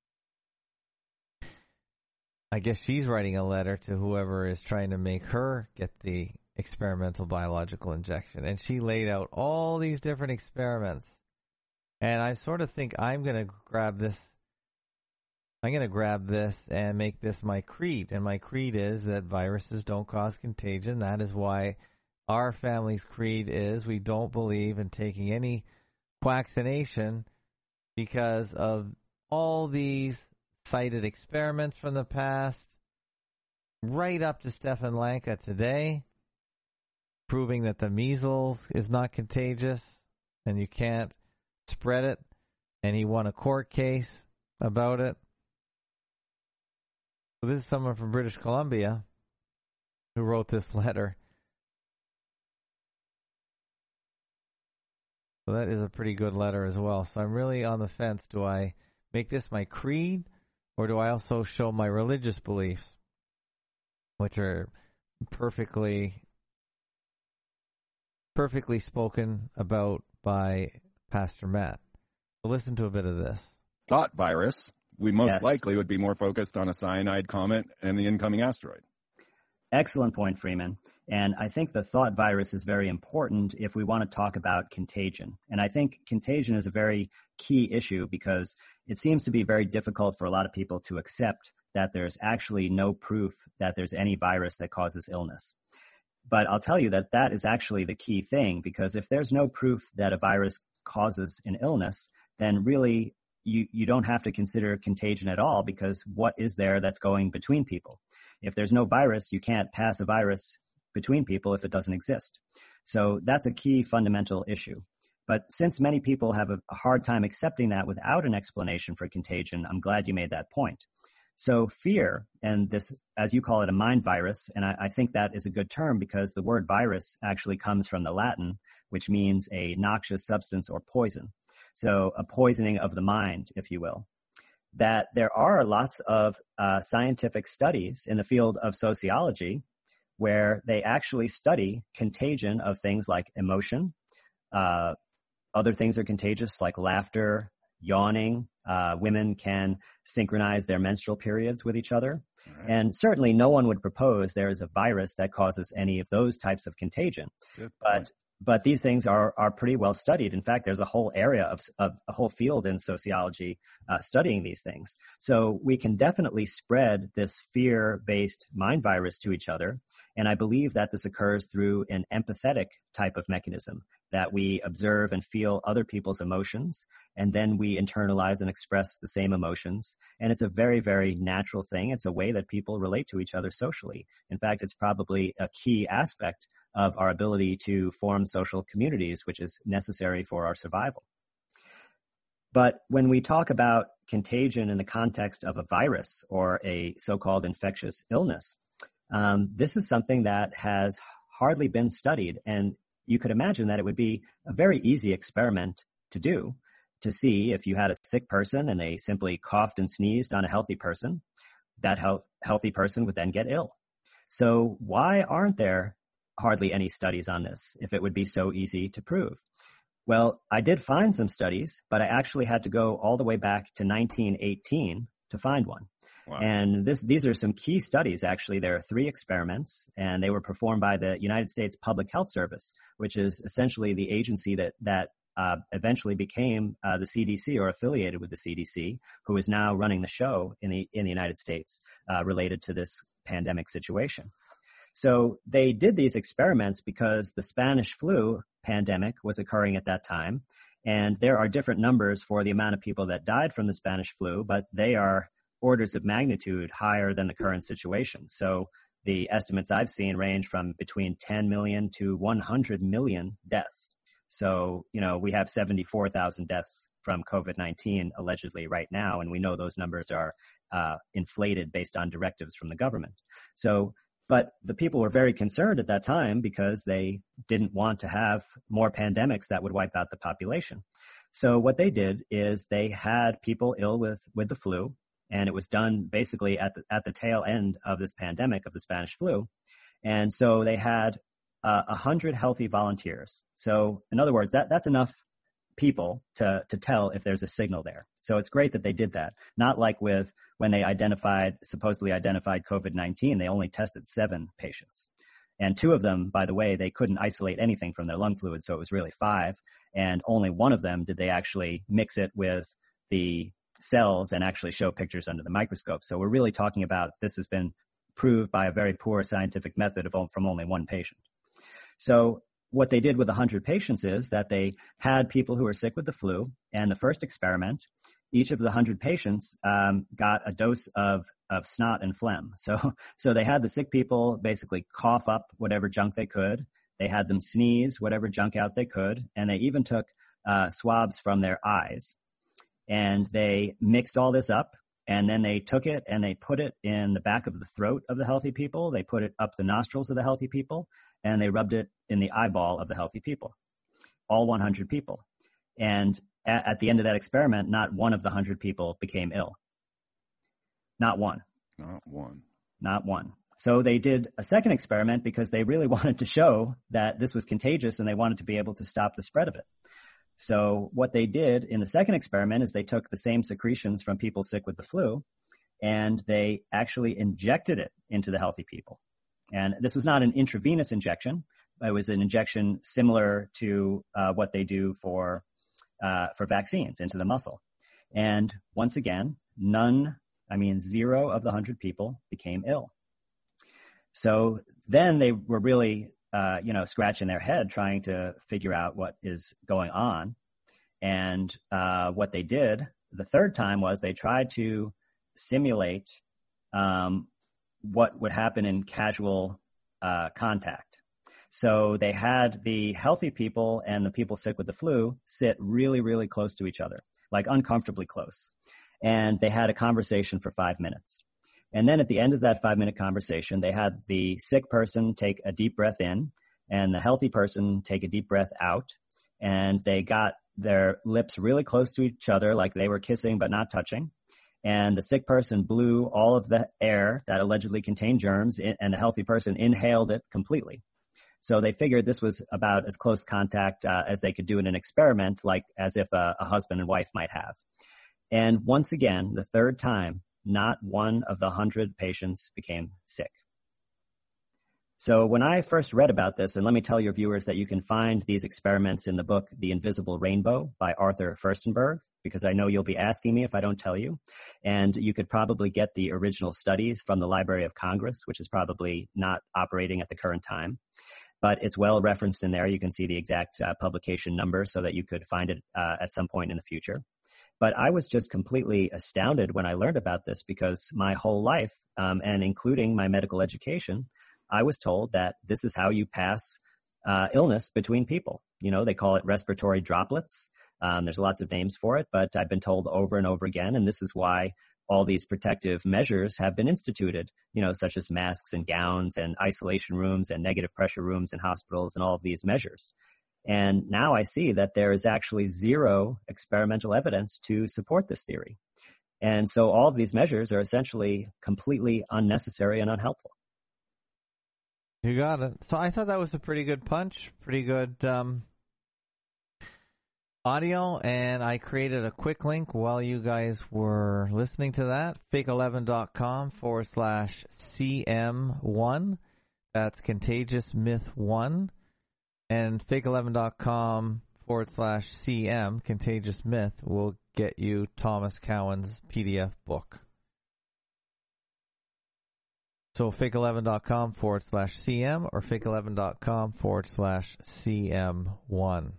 I guess she's writing a letter to whoever is trying to make her get the experimental biological injection. And she laid out all these different experiments. And I sort of think I'm going to grab this I'm going to grab this and make this my creed. And my creed is that viruses don't cause contagion. That is why our family's creed is we don't believe in taking any vaccination because of all these cited experiments from the past, right up to Stefan Lanka today, proving that the measles is not contagious and you can't spread it. And he won a court case about it. So this is someone from British Columbia who wrote this letter. So that is a pretty good letter as well. So I'm really on the fence. Do I make this my creed, or do I also show my religious beliefs, which are perfectly, perfectly spoken about by Pastor Matt? So listen to a bit of this. Thought virus, we most Yes. likely would be more focused on a cyanide comet and the incoming asteroid. Excellent point, Freeman. And I think the thought virus is very important if we want to talk about contagion. And I think contagion is a very key issue because it seems to be very difficult for a lot of people to accept that there's actually no proof that there's any virus that causes illness. But I'll tell you that that is actually the key thing, because if there's no proof that a virus causes an illness, then really you, you don't have to consider contagion at all, because what is there that's going between people? If there's no virus, you can't pass a virus between people if it doesn't exist. So that's a key fundamental issue. But since many people have a, a hard time accepting that without an explanation for contagion, I'm glad you made that point. So fear, and this, as you call it, a mind virus, and I, I think that is a good term because the word virus actually comes from the Latin, which means a noxious substance or poison. So a poisoning of the mind, if you will. That there are lots of uh, scientific studies in the field of sociology where they actually study contagion of things like emotion. Uh, other things are contagious like laughter, yawning. Uh, women can synchronize their menstrual periods with each other. Right. And certainly no one would propose there is a virus that causes any of those types of contagion. Good point. But But these things are, are pretty well studied. In fact, there's a whole area of, of a whole field in sociology uh, studying these things. So we can definitely spread this fear-based mind virus to each other. And I believe that this occurs through an empathetic type of mechanism, that we observe and feel other people's emotions, and then we internalize and express the same emotions. And it's a very, very natural thing. It's a way that people relate to each other socially. In fact, it's probably a key aspect of our ability to form social communities, which is necessary for our survival. But when we talk about contagion in the context of a virus or a so-called infectious illness, um, this is something that has hardly been studied. And you could imagine that it would be a very easy experiment to do, to see if you had a sick person and they simply coughed and sneezed on a healthy person, that health, healthy person would then get ill. So why aren't there hardly any studies on this if it would be so easy to prove? Well, I did find some studies, but I actually had to go all the way back to nineteen eighteen to find one. Wow. And this, these are some key studies, actually. There are three experiments, and they were performed by the United States Public Health Service, which is essentially the agency that, that uh, eventually became uh, the C D C or affiliated with the C D C, who is now running the show in the, in the United States uh, related to this pandemic situation. So they did these experiments because the Spanish flu pandemic was occurring at that time. And there are different numbers for the amount of people that died from the Spanish flu, but they are orders of magnitude higher than the current situation. So the estimates I've seen range from between ten million to one hundred million deaths. So, you know, we have seventy-four thousand deaths from COVID nineteen allegedly right now, and we know those numbers are uh, inflated based on directives from the government. So But the people were very concerned at that time because they didn't want to have more pandemics that would wipe out the population. So what they did is they had people ill with, with the flu, and it was done basically at the, at the tail end of this pandemic of the Spanish flu. And so they had uh, one hundred healthy volunteers. So in other words, that, that's enough people to, to tell if there's a signal there. So it's great that they did that. Not like with when they identified, supposedly identified COVID nineteen, they only tested seven patients. And two of them, by the way, they couldn't isolate anything from their lung fluid, so it was really five. And only one of them did they actually mix it with the cells and actually show pictures under the microscope. So we're really talking about this has been proved by a very poor scientific method of, from only one patient. So what they did with one hundred patients is that they had people who were sick with the flu, and the first experiment, each of the one hundred patients um, got a dose of, of snot and phlegm. So, so they had the sick people basically cough up whatever junk they could. They had them sneeze whatever junk out they could, and they even took uh, swabs from their eyes. And they mixed all this up, and then they took it and they put it in the back of the throat of the healthy people. They put it up the nostrils of the healthy people, and they rubbed it in the eyeball of the healthy people, all one hundred people. And at, at the end of that experiment, not one of the one hundred people became ill. Not one. Not one. Not one. So they did a second experiment because they really wanted to show that this was contagious and they wanted to be able to stop the spread of it. So what they did in the second experiment is they took the same secretions from people sick with the flu, and they actually injected it into the healthy people. And this was not an intravenous injection. It was an injection similar to uh, what they do for uh, for vaccines into the muscle. And once again, none, I mean zero of the one hundred people became ill. So then they were really Uh, you know, scratching their head trying to figure out what is going on. And uh, what they did the third time was they tried to simulate um, what would happen in casual uh, contact. So they had the healthy people and the people sick with the flu sit really, really close to each other, like uncomfortably close. And they had a conversation for five minutes. And then at the end of that five-minute conversation, they had the sick person take a deep breath in and the healthy person take a deep breath out. And they got their lips really close to each other, like they were kissing but not touching. And the sick person blew all of the air that allegedly contained germs, and the healthy person inhaled it completely. So they figured this was about as close contact uh, as they could do in an experiment, like as if a, a husband and wife might have. And once again, the third time, not one of the one hundred patients became sick. So when I first read about this, and let me tell your viewers that you can find these experiments in the book, The Invisible Rainbow by Arthur Firstenberg, because I know you'll be asking me if I don't tell you. And you could probably get the original studies from the Library of Congress, which is probably not operating at the current time. But it's well referenced in there. You can see the exact uh, publication number so that you could find it uh, at some point in the future. But I was just completely astounded when I learned about this because my whole life, um, and including my medical education, I was told that this is how you pass uh, illness between people. You know, they call it respiratory droplets. Um, there's lots of names for it, but I've been told over and over again, and this is why all these protective measures have been instituted, you know, such as masks and gowns and isolation rooms and negative pressure rooms in hospitals and all of these measures. And now I see that there is actually zero experimental evidence to support this theory. And so all of these measures are essentially completely unnecessary and unhelpful. You got it. So I thought that was a pretty good punch, pretty good um, audio, and I created a quick link while you guys were listening to that, fake eleven dot com forward slash C M one. That's Contagious Myth one. And fake eleven dot com forward slash C M, Contagious Myth, will get you Thomas Cowan's P D F book. So fake eleven dot com forward slash C M or fake eleven dot com forward slash C M one.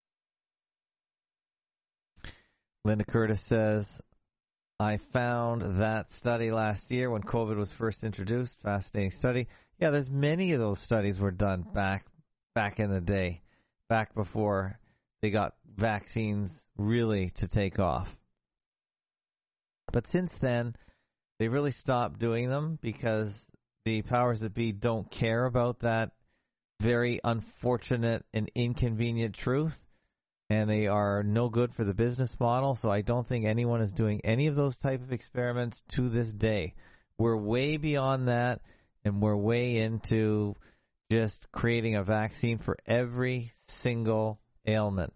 Linda Curtis says, I found that study last year when COVID was first introduced. Fascinating study. Yeah, there's many of those studies were done back back in the day, back before they got vaccines really to take off. But since then, they really stopped doing them because the powers that be don't care about that very unfortunate and inconvenient truth, and they are no good for the business model. So I don't think anyone is doing any of those type of experiments to this day. We're way beyond that, and we're way into just creating a vaccine for every single ailment.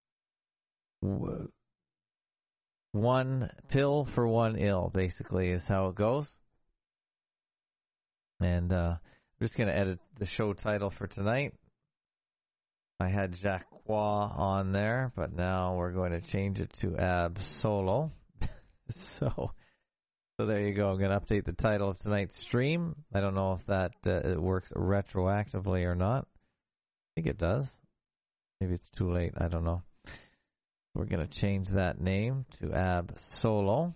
One pill for one ill, basically, is how it goes. And uh, I'm just going to edit the show title for tonight. I had Jacques on there, but now we're going to change it to Ab Solo. So, so there you go. I'm going to update the title of tonight's stream. I don't know if that uh, it works retroactively or not. I think it does. Maybe it's too late. I don't know. We're going to change that name to Ab Solo.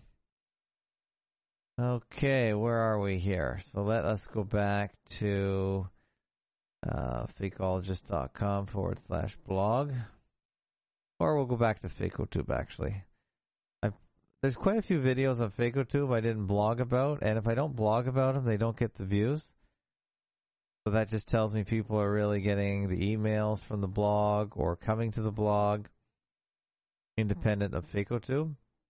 Okay, where are we here? So let us go back to uh, fakeologist.com forward slash blog. Or we'll go back to FakeOTube, actually. I've, there's quite a few videos on FakeOTube I didn't blog about, and if I don't blog about them, they don't get the views. So that just tells me people are really getting the emails from the blog or coming to the blog independent of FakeOTube.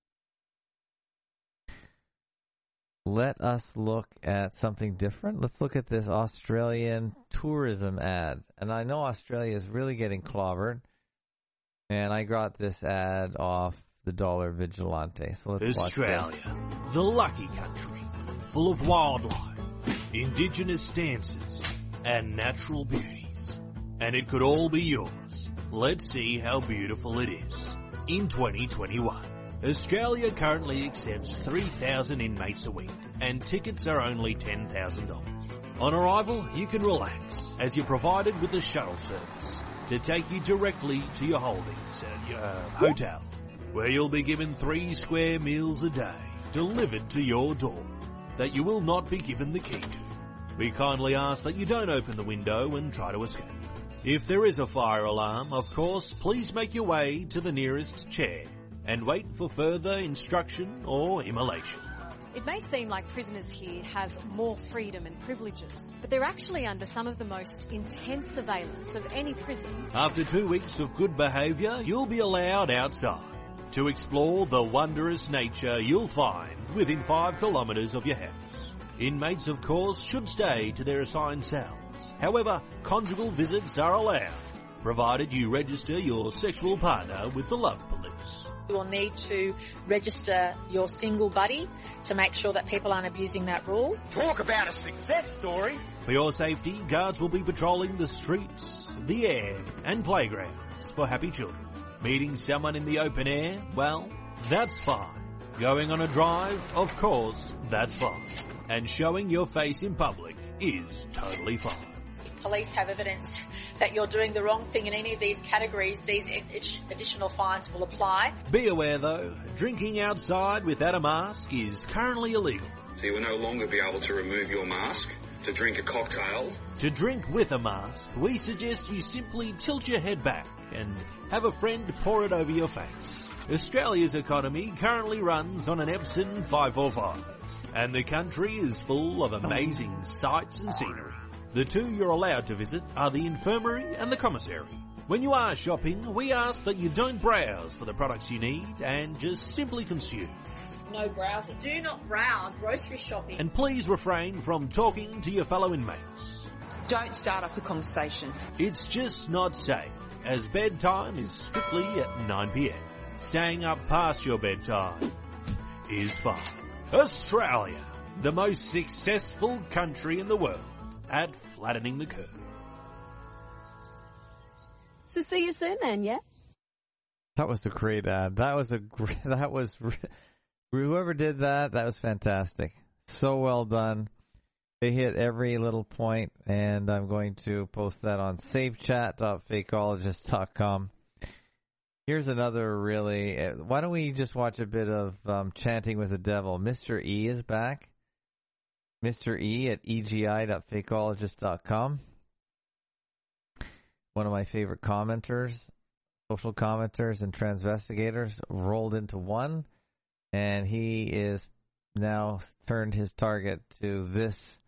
Let us look at something different. Let's look at this Australian tourism ad. And I know Australia is really getting clobbered. And I got this ad off the Dollar Vigilante. So let's Australia, watch this. The lucky country, full of wildlife, indigenous dances, and natural beauties. And it could all be yours. Let's see how beautiful it is. In twenty twenty-one, Australia currently accepts three thousand inmates a week, and tickets are only ten thousand dollars. On arrival, you can relax, as you're provided with a shuttle service to take you directly to your holdings at your uh, hotel, where you'll be given three square meals a day delivered to your door that you will not be given the key to. We kindly ask that you don't open the window and try to escape. If there is a fire alarm, of course, please make your way to the nearest chair and wait for further instruction or immolation. It may seem like prisoners here have more freedom and privileges, but they're actually under some of the most intense surveillance of any prison. After two weeks of good behaviour, you'll be allowed outside to explore the wondrous nature you'll find within five kilometres of your house. Inmates, of course, should stay to their assigned cells. However, conjugal visits are allowed, provided you register your sexual partner with the Love Police. You will need to register your single buddy to make sure that people aren't abusing that rule. Talk about a success story! For your safety, guards will be patrolling the streets, the air, and playgrounds for happy children. Meeting someone in the open air, well, that's fine. Going on a drive, of course, that's fine. And showing your face in public is totally fine. If police have evidence that you're doing the wrong thing in any of these categories, these additional fines will apply. Be aware, though, drinking outside without a mask is currently illegal. So you will no longer be able to remove your mask to drink a cocktail. To drink with a mask, we suggest you simply tilt your head back and have a friend pour it over your face. Australia's economy currently runs on an Epson five forty-five, and the country is full of amazing sights and scenery. The two you're allowed to visit are the infirmary and the commissary. When you are shopping, we ask that you don't browse for the products you need and just simply consume. No browsing. Do not browse grocery shopping. And please refrain from talking to your fellow inmates. Don't start up a conversation. It's just not safe, as bedtime is strictly at nine p.m. Staying up past your bedtime is fine. Australia, the most successful country in the world at flattening the curve. So see you soon then, yeah? That was a great ad. That was a great, that was, whoever did that, that was fantastic. So well done. They hit every little point, and I'm going to post that on save chat dot fakeologist dot com. Here's another really, uh, why don't we just watch a bit of um, Chanting with the Devil. Mister E is back. Mister E at E G I dot fakeologist dot com. One of my favorite commenters, social commenters and transvestigators rolled into one, and he is now turned his target to this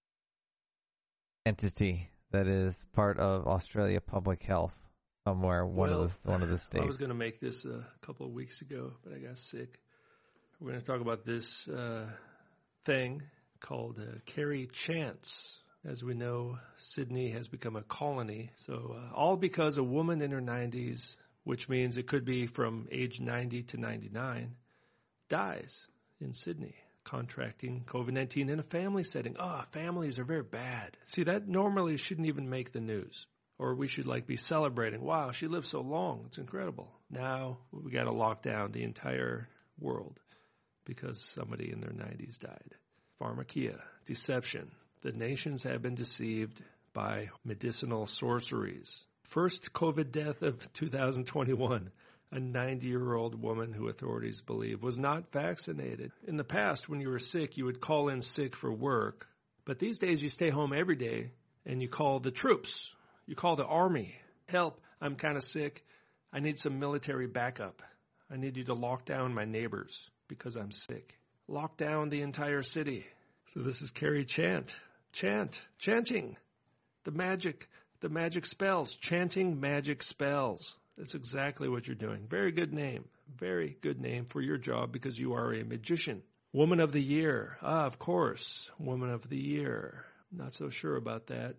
entity that is part of Australia Public Health somewhere, one well, of the one of the states. I was going to make this a couple of weeks ago, but I got sick. We're going to talk about this uh, thing called uh, Carry Chance. As we know, Sydney has become a colony, so uh, all because a woman in her nineties, which means it could be from age ninety to ninety-nine, dies in Sydney, contracting COVID nineteen in a family setting. Oh, families are very bad. See, that normally shouldn't even make the news. Or we should like be celebrating, wow, she lived so long, it's incredible. Now we got to lock down the entire world. because somebody in their nineties died. Pharmakia, deception. The nations have been deceived by medicinal sorceries. First COVID death of two thousand twenty-one. A ninety-year-old woman who authorities believe was not vaccinated. In the past, when you were sick, you would call in sick for work. But these days, you stay home every day and you call the troops. You call the army. Help, I'm kind of sick. I need some military backup. I need you to lock down my neighbors because I'm sick. Lock down the entire city. So this is Carrie Chant. Chant. Chanting. The magic. The magic spells. Chanting magic spells. That's exactly what you're doing. Very good name. Very good name for your job because you are a magician. Woman of the Year. Ah, of course. Woman of the Year. Not so sure about that.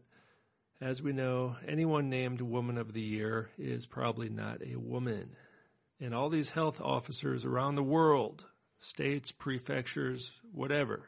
As we know, anyone named Woman of the Year is probably not a woman. And all these health officers around the world, states, prefectures, whatever,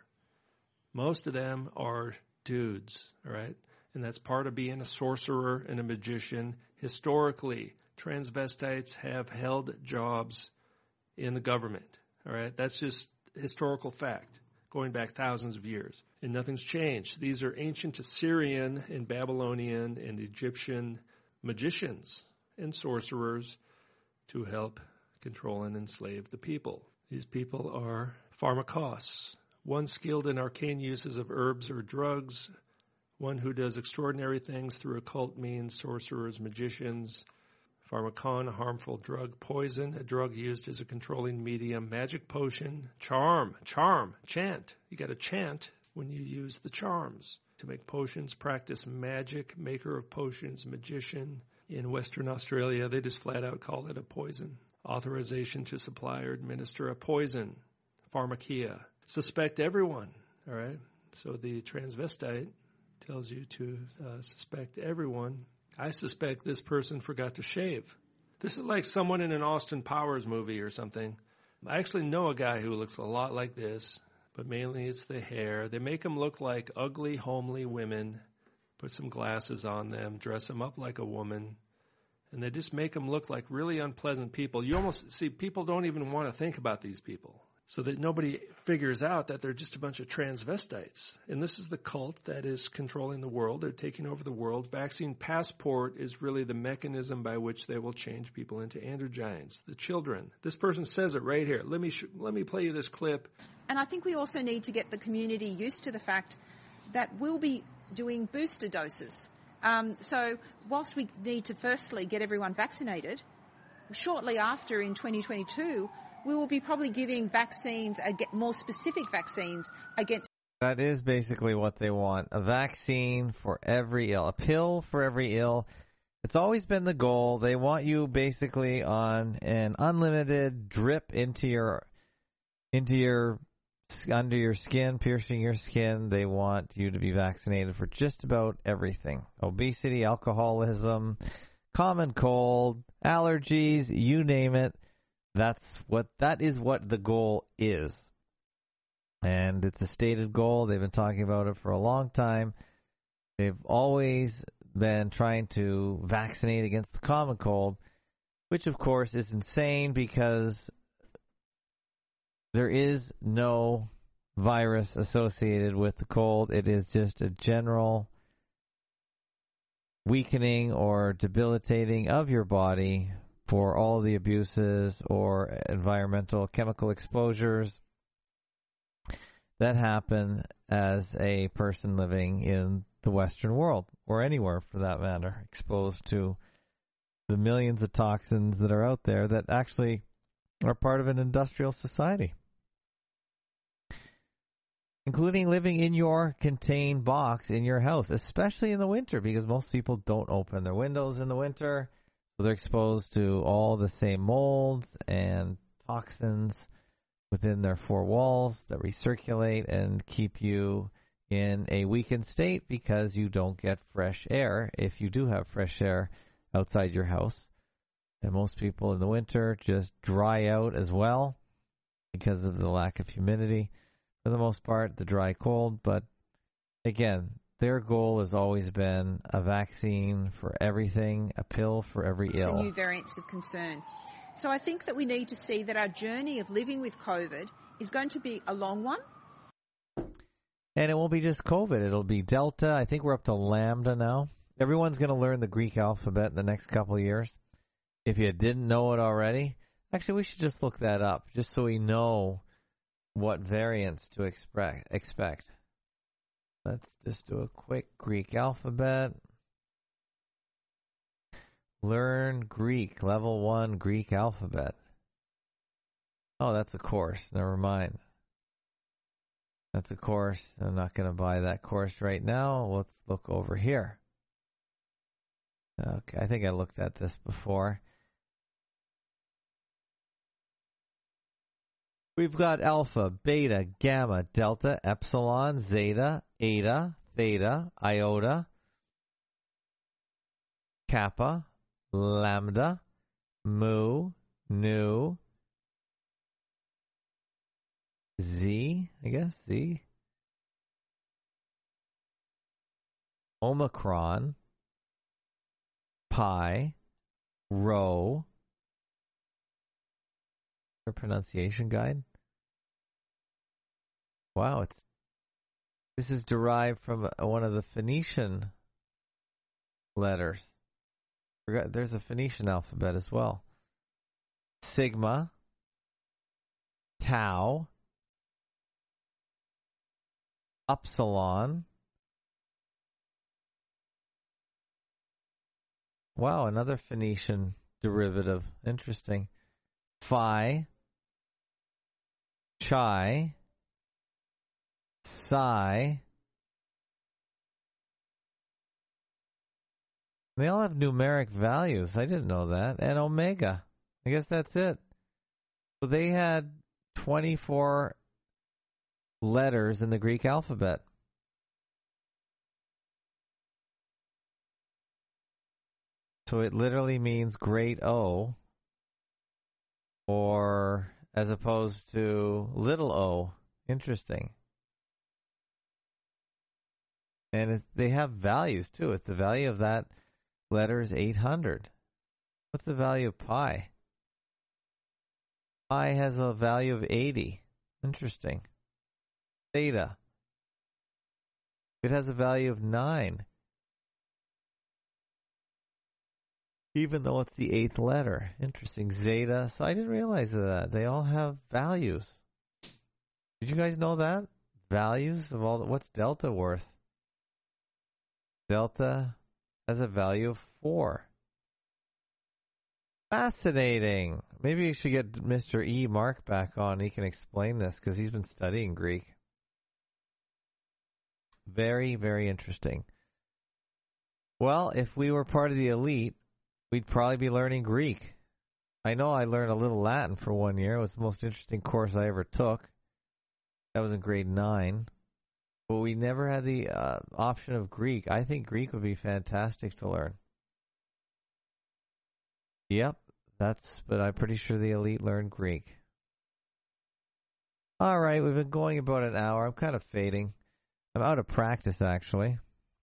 most of them are dudes, all right? And that's part of being a sorcerer and a magician. Historically, transvestites have held jobs in the government, all right? That's just historical fact, going back thousands of years. And nothing's changed. These are ancient Assyrian and Babylonian and Egyptian magicians and sorcerers to help control and enslave the people. These people are pharmakos, one skilled in arcane uses of herbs or drugs, one who does extraordinary things through occult means, sorcerers, magicians. Pharmakon, a harmful drug. Poison, a drug used as a controlling medium. Magic potion. Charm, charm, chant. You got to chant when you use the charms to make potions. Practice magic, maker of potions, magician. In Western Australia, they just flat out call it a poison. Authorization to supply or administer a poison. Pharmakia. Suspect everyone, all right? So the transvestite tells you to uh, suspect everyone. I suspect this person forgot to shave. This is like someone in an Austin Powers movie or something. I actually know a guy who looks a lot like this, but mainly it's the hair. They make him look like ugly, homely women, put some glasses on them, dress him up like a woman, and they just make them look like really unpleasant people. You almost see people don't even want to think about these people, so that nobody figures out that they're just a bunch of transvestites. And this is the cult that is controlling the world. They're taking over the world. Vaccine passport is really the mechanism by which they will change people into androgynes, the children. This person says it right here. Let me sh- let me play you this clip. And I think we also need to get the community used to the fact that we'll be doing booster doses. Um, so whilst we need to firstly get everyone vaccinated, shortly after in twenty twenty-two, we will be probably giving vaccines, more specific vaccines against. That is basically what they want. A vaccine for every ill. A pill for every ill. It's always been the goal. They want you basically on an unlimited drip into your, into your, under your skin, piercing your skin. They want you to be vaccinated for just about everything. Obesity, alcoholism, common cold, allergies, you name it. That's what, that is what the goal is. And it's a stated goal. They've been talking about it for a long time. They've always been trying to vaccinate against the common cold, which of course is insane because there is no virus associated with the cold. It is just a general weakening or debilitating of your body for all the abuses or environmental chemical exposures that happen as a person living in the Western world, or anywhere for that matter, exposed to the millions of toxins that are out there that actually are part of an industrial society, including living in your contained box in your house, especially in the winter, because most people don't open their windows in the winter. So they're exposed to all the same molds and toxins within their four walls that recirculate and keep you in a weakened state because you don't get fresh air if you do have fresh air outside your house. And most people in the winter just dry out as well because of the lack of humidity. For the most part, the dry cold. But again, their goal has always been a vaccine for everything, a pill for every ill. The new variants of concern. So I think that we need to see that our journey of living with COVID is going to be a long one. And it won't be just COVID. It'll be Delta. I think we're up to Lambda now. Everyone's going to learn the Greek alphabet in the next couple of years. If you didn't know it already, actually, we should just look that up, just so we know what variants to expect. expect. Let's just do a quick Greek alphabet. Learn Greek, level one Greek alphabet. Oh, that's a course. Never mind. That's a course. I'm not going to buy that course right now. Let's look over here. Okay, I think I looked at this before. We've got alpha, beta, gamma, delta, epsilon, zeta, eta, theta, iota, kappa, lambda, mu, nu, Z, I guess, Z, Omicron, Pi, Rho. Their pronunciation guide. Wow, it's this is derived from a, one of the Phoenician letters. There's a Phoenician alphabet as well. Sigma, Tau, Upsilon. Wow, another Phoenician derivative. Interesting. Phi, Chi, Psi. They all have numeric values. I didn't know that. And Omega. I guess that's it. So they had twenty-four letters in the Greek alphabet. So it literally means great O, or as opposed to little o. Interesting. And it, they have values too. It's the value of that letter is eight hundred. What's the value of pi? Pi has a value of eighty. Interesting. Theta. It has a value of nine. Even though it's the eighth letter. Interesting. Zeta. So I didn't realize that. They all have values. Did you guys know that? Values of all. The, what's delta worth? Delta has a value of four. Fascinating. Maybe you should get Mister E. Mark back on. He can explain this because he's been studying Greek. Very, very interesting. Well, if we were part of the elite, we'd probably be learning Greek. I know I learned a little Latin for one year. It was the most interesting course I ever took. That was in grade nine. But we never had the uh, option of Greek. I think Greek would be fantastic to learn. Yep, that's, but I'm pretty sure the elite learned Greek. All right, we've been going about an hour. I'm kind of fading. I'm out of practice, actually.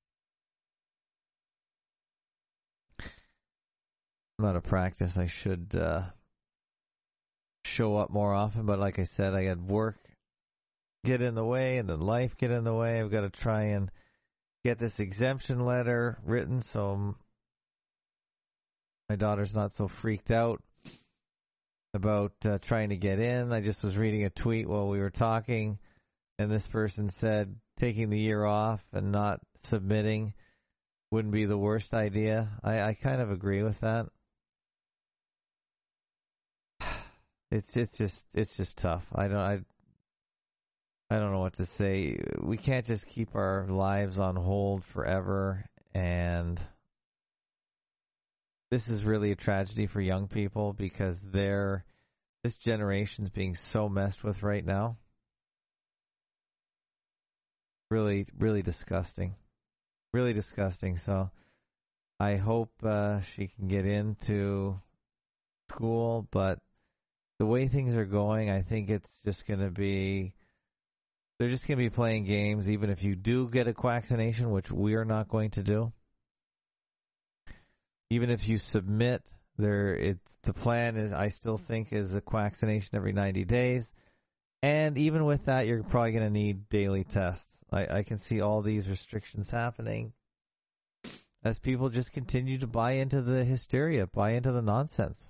I'm out of practice. I should uh, show up more often, but like I said, I had work get in the way, and then life get in the way. I've got to try and get this exemption letter written so my daughter's not so freaked out about uh, trying to get in. I just was reading a tweet while we were talking, and this person said taking the year off and not submitting wouldn't be the worst idea. I, I kind of agree with that. It's it's just it's just tough. I don't I I don't know what to say. We can't just keep our lives on hold forever, and this is really a tragedy for young people because they're this generation's being so messed with right now. Really, really disgusting. Really disgusting. So I hope uh, she can get into school, but the way things are going, I think it's just going to be, they're just going to be playing games, even if you do get a vaccination, which we're not going to do. Even if you submit, there, it's the plan is, I still think, is a vaccination every ninety days. And even with that, you're probably going to need daily tests. I, I can see all these restrictions happening as people just continue to buy into the hysteria, buy into the nonsense.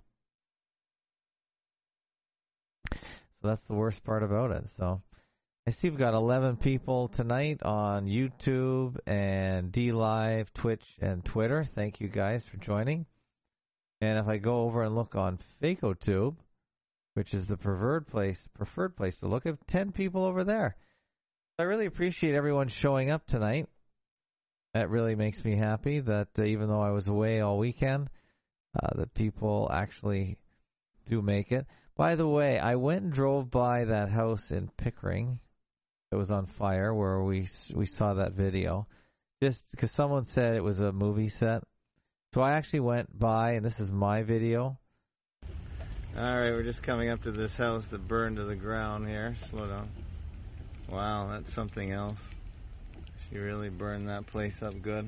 So that's the worst part about it. So I see we've got eleven people tonight on YouTube and D Live, Twitch, and Twitter. Thank you guys for joining. And if I go over and look on FakeOTube, which is the preferred place, preferred place to look, I have ten people over there. I really appreciate everyone showing up tonight. That really makes me happy that uh, even though I was away all weekend, uh, that people actually do make it. By the way, I went and drove by that house in Pickering that was on fire where we we saw that video, just because someone said it was a movie set. So I actually went by, and this is my video. All right, we're just coming up to this house that burned to the ground here. Slow down. Wow, that's something else. She really burned that place up good.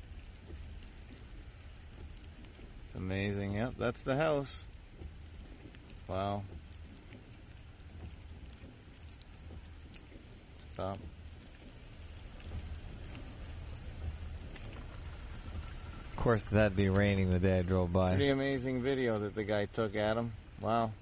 It's amazing. Yep, that's the house. Wow. Stop. Of course, that'd be raining the day I drove by. Pretty amazing video that the guy took, Adam. Wow.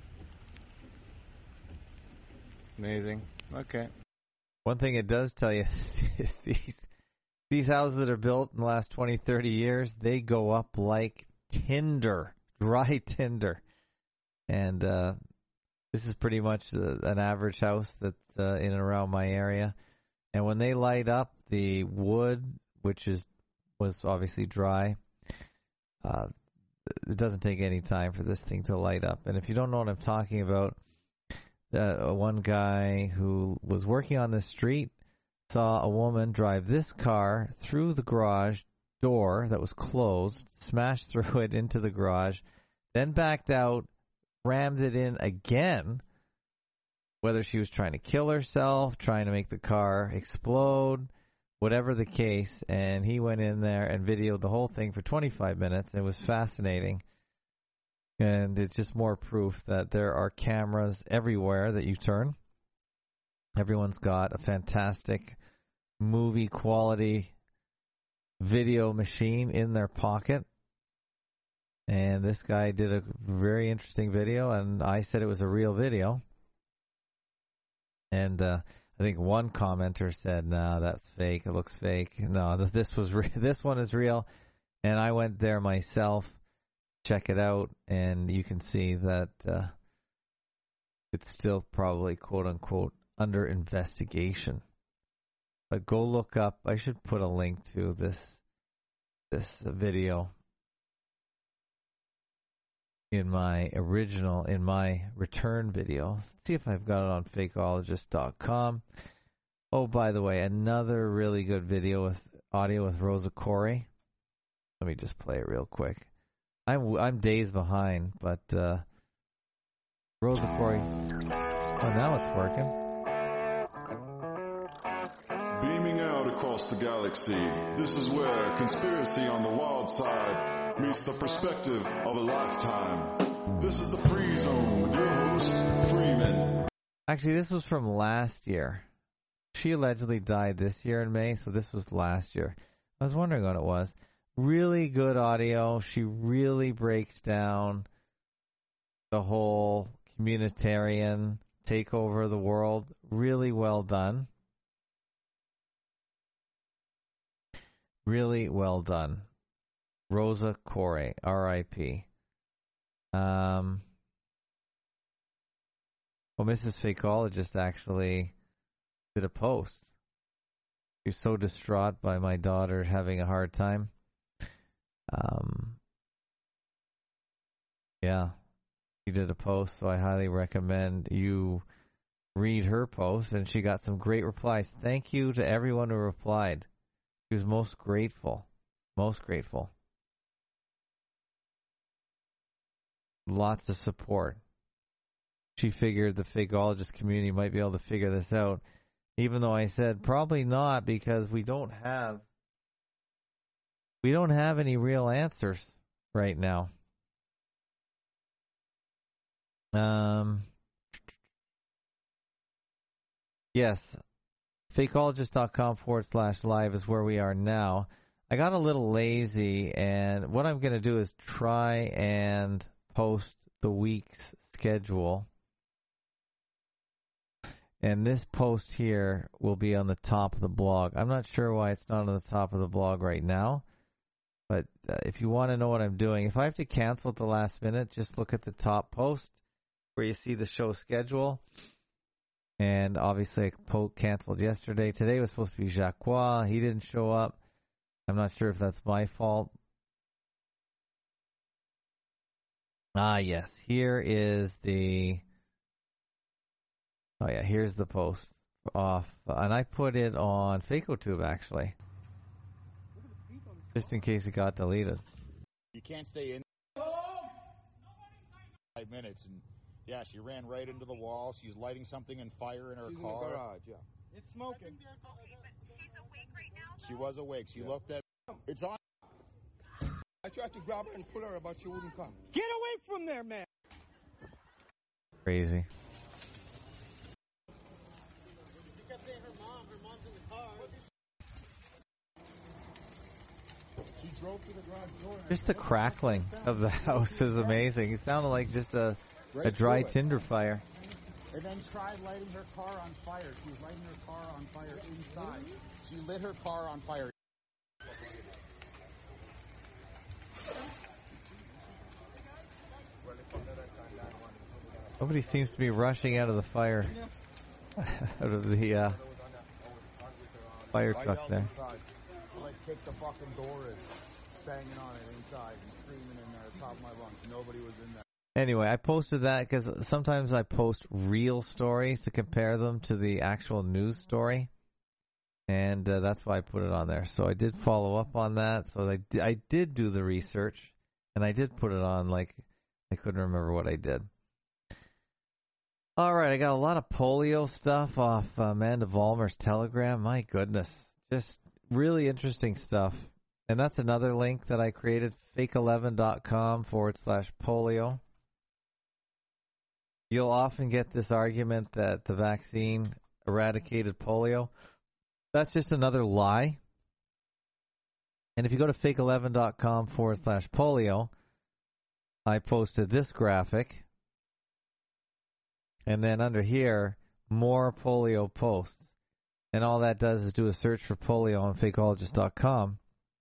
Amazing. Okay. One thing it does tell you is these these houses that are built in the last twenty, thirty years, they go up like tinder, dry tinder. And uh, this is pretty much uh, an average house that's uh, in and around my area. And when they light up, the wood, which is was obviously dry, uh, it doesn't take any time for this thing to light up. And if you don't know what I'm talking about, uh, one guy who was working on this street saw a woman drive this car through the garage door that was closed, smashed through it into the garage, then backed out, rammed it in again, whether she was trying to kill herself, trying to make the car explode, whatever the case, and he went in there and videoed the whole thing for twenty-five minutes. It was fascinating, and it's just more proof that there are cameras everywhere that you turn. Everyone's got a fantastic movie quality video machine in their pocket. And this guy did a very interesting video, and I said it was a real video. And uh, I think one commenter said, "No, that's fake. It looks fake. No, this was re- this one is real." And I went there myself, check it out, and you can see that uh, it's still probably quote unquote under investigation. But go look up. I should put a link to this this video in my original, in my return video. Let's see if I've got it on fakeologist dot com. Oh, by the way, another really good video with audio with Rosa Corey. Let me just play it real quick. I'm I'm days behind, but uh, Rosa Corey. Oh, now it's working. Beaming out across the galaxy, this is where conspiracy on the wild side meets the perspective of a lifetime. This is the Free Zone with your host, Freeman. Actually, this was from last year. She allegedly died this year in May, so this was last year. I was wondering what it was. Really good audio. She really breaks down the whole communitarian takeover of the world. Really well done. Really well done. Rosa Corey, R I P Um, well, Missus Fakeologist actually did a post. She was so distraught by my daughter having a hard time. Um, yeah, she did a post, so I highly recommend you read her post, and she got some great replies. Thank you to everyone who replied. She was most grateful. Most grateful. Lots of support. She figured the fakeologist community might be able to figure this out, even though I said probably not, because we don't have we don't have any real answers right now. Um, Yes, fakeologist.com forward slash live is where we are now. I got a little lazy, and what I'm going to do is try and post the week's schedule. And this post here will be on the top of the blog. I'm not sure why it's not on the top of the blog right now. But uh, if you want to know what I'm doing, if I have to cancel at the last minute, just look at the top post where you see the show schedule. And obviously I po- canceled yesterday. Today was supposed to be Jacques. He didn't show up. I'm not sure if that's my fault. Ah, yes. Here is the... Oh, yeah. Here's the post off. And I put it on FakeOTube, actually. Just in case it got deleted. You can't stay in five minutes. And, yeah, she ran right into the wall. She's lighting something and fire in her She's car. in the garage, yeah. It's smoking. She was awake. She yeah. looked at... It's on. I tried to grab her and pull her, but she wouldn't come. Get away from there, man! Crazy. She kept saying her mom. Her mom's in the car. She drove to the garage door. Just the crackling of the house is amazing. It sounded like just a, a dry tinder fire. And then tried lighting her car on fire. She was lighting her car on fire inside. She lit her car on fire. Nobody seems to be rushing out of the fire, out of the uh, fire truck there. Like, kick the fucking door and banging on it inside and screaming in there at the top of my lungs. Nobody was in there. Anyway, I posted that because sometimes I post real stories to compare them to the actual news story. And uh, that's why I put it on there. So I did follow up on that. So I, I did do the research, and I did put it on. Like, I couldn't remember what I did. All right, I got a lot of polio stuff off uh, Amanda Vollmer's Telegram. My goodness, just really interesting stuff. And that's another link that I created, fake eleven dot com forward slash polio. You'll often get this argument that the vaccine eradicated polio. That's just another lie. And if you go to fake eleven dot com forward slash polio, I posted this graphic. And then under here, more polio posts. And all that does is do a search for polio on fakeologist dot com.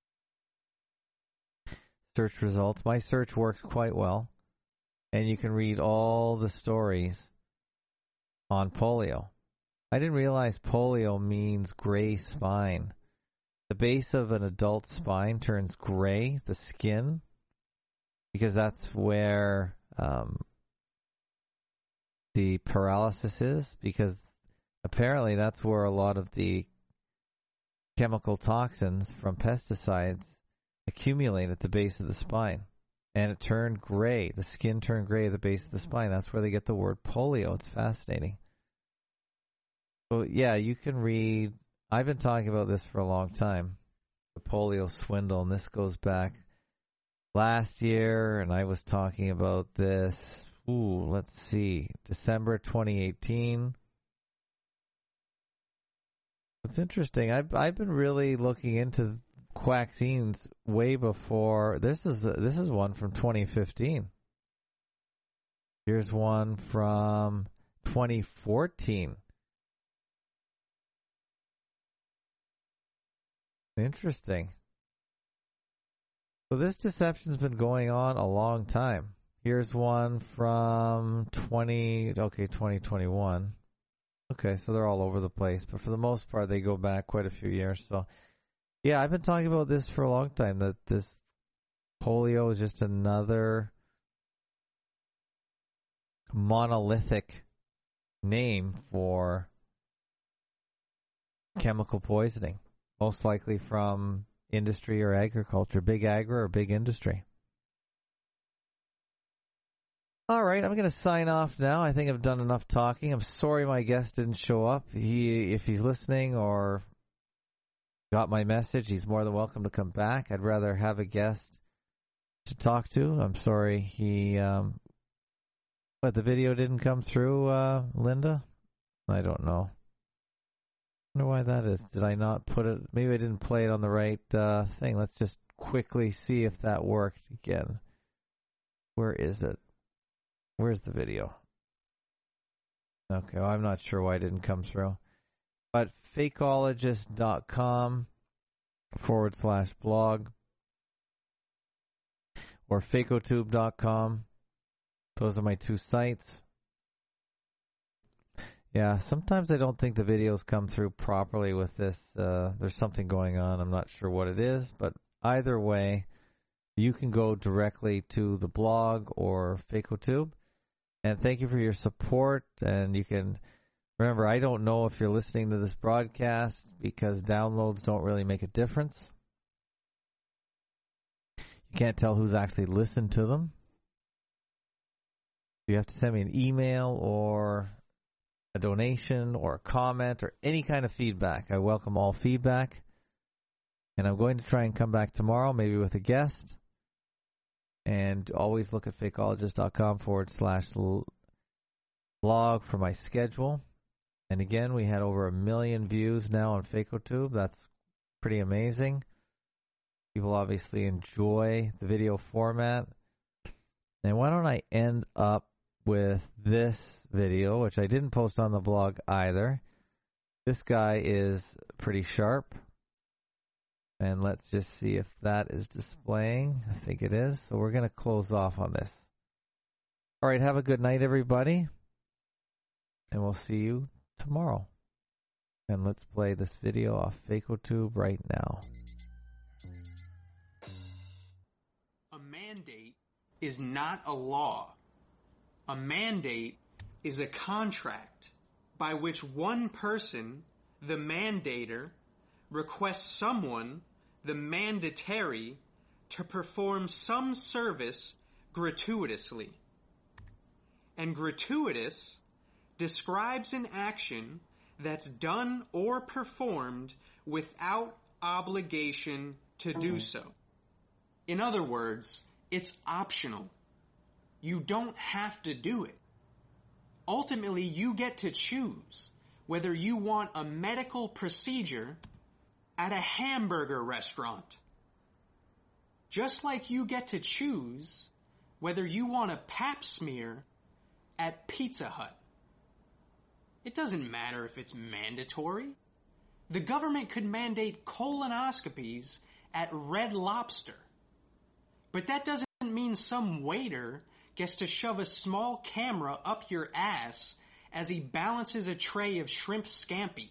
Search results. My search works quite well. And you can read all the stories on polio. I didn't realize polio means gray spine. The base of an adult spine turns gray, the skin, because that's where um, the paralysis is, because apparently that's where a lot of the chemical toxins from pesticides accumulate at the base of the spine. And it turned gray. The skin turned gray at the base of the spine. That's where they get the word polio. It's fascinating. So, yeah, you can read. I've been talking about this for a long time, the polio swindle, and this goes back last year, and I was talking about this, ooh, let's see, December twenty eighteen. It's interesting. I've, I've been really looking into vaccines way before. This is this is one from twenty fifteen. Here's one from twenty fourteen. Interesting. So this deception's been going on a long time. Here's one from twenty okay, twenty twenty-one. Okay, so they're all over the place, but for the most part they go back quite a few years. So yeah, I've been talking about this for a long time, that this polio is just another monolithic name for chemical poisoning, most likely from industry or agriculture, big agri or big industry. All right, I'm going to sign off now. I think I've done enough talking. I'm sorry my guest didn't show up. He, if he's listening or got my message, he's more than welcome to come back. I'd rather have a guest to talk to. I'm sorry he, um, but the video didn't come through, uh, Linda? I don't know. I wonder why that is. Did I not put it? Maybe I didn't play it on the right uh, thing. Let's just quickly see if that worked again. Where is it? Where's the video? Okay, well, I'm not sure why it didn't come through. But fakeologist.com forward slash blog or fakotube dot com. Those are my two sites. Yeah, sometimes I don't think the videos come through properly with this. Uh, there's something going on. I'm not sure what it is, but either way, you can go directly to the blog or Fakotube. And thank you for your support. And you can remember, I don't know if you're listening to this broadcast because downloads don't really make a difference. You can't tell who's actually listened to them. You have to send me an email or a donation or a comment or any kind of feedback. I welcome all feedback. And I'm going to try and come back tomorrow, maybe with a guest. And always look at fakeologist.com forward slash blog for my schedule. And again, we had over a million views now on Fakotube. That's pretty amazing. People obviously enjoy the video format. And why don't I end up with this video, which I didn't post on the blog either. This guy is pretty sharp. And let's just see if that is displaying. I think it is. So we're going to close off on this. All right, have a good night, everybody. And we'll see you tomorrow. And let's play this video off Fakotube right now. A mandate is not a law. A mandate is a contract by which one person, the mandator, requests someone, the mandatary, to perform some service gratuitously. And gratuitous describes an action that's done or performed without obligation to do so. In other words, it's optional. You don't have to do it. Ultimately, you get to choose whether you want a medical procedure at a hamburger restaurant. Just like you get to choose whether you want a pap smear at Pizza Hut. It doesn't matter if it's mandatory. The government could mandate colonoscopies at Red Lobster. But that doesn't mean some waiter gets to shove a small camera up your ass as he balances a tray of shrimp scampi.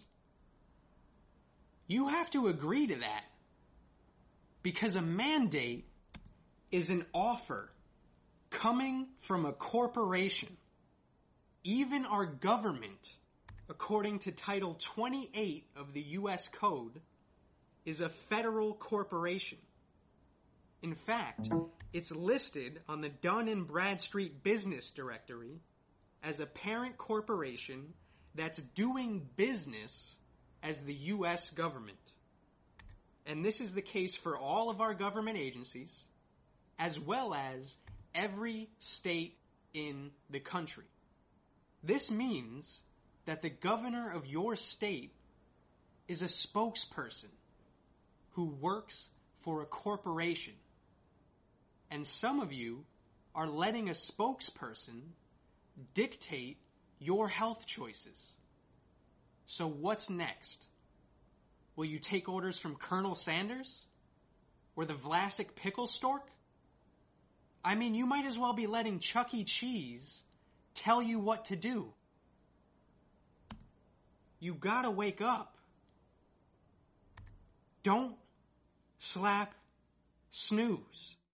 You have to agree to that. Because a mandate is an offer coming from a corporation. Even our government, according to Title twenty-eight of the U S Code, is a federal corporation. In fact, it's listed on the Dun and Bradstreet Business Directory as a parent corporation that's doing business as the U S government. And this is the case for all of our government agencies, as well as every state in the country. This means that the governor of your state is a spokesperson who works for a corporation. And some of you are letting a spokesperson dictate your health choices. So what's next? Will you take orders from Colonel Sanders? Or the Vlasic pickle stork? I mean, you might as well be letting Chuck E. Cheese tell you what to do. You gotta wake up. Don't slap snooze.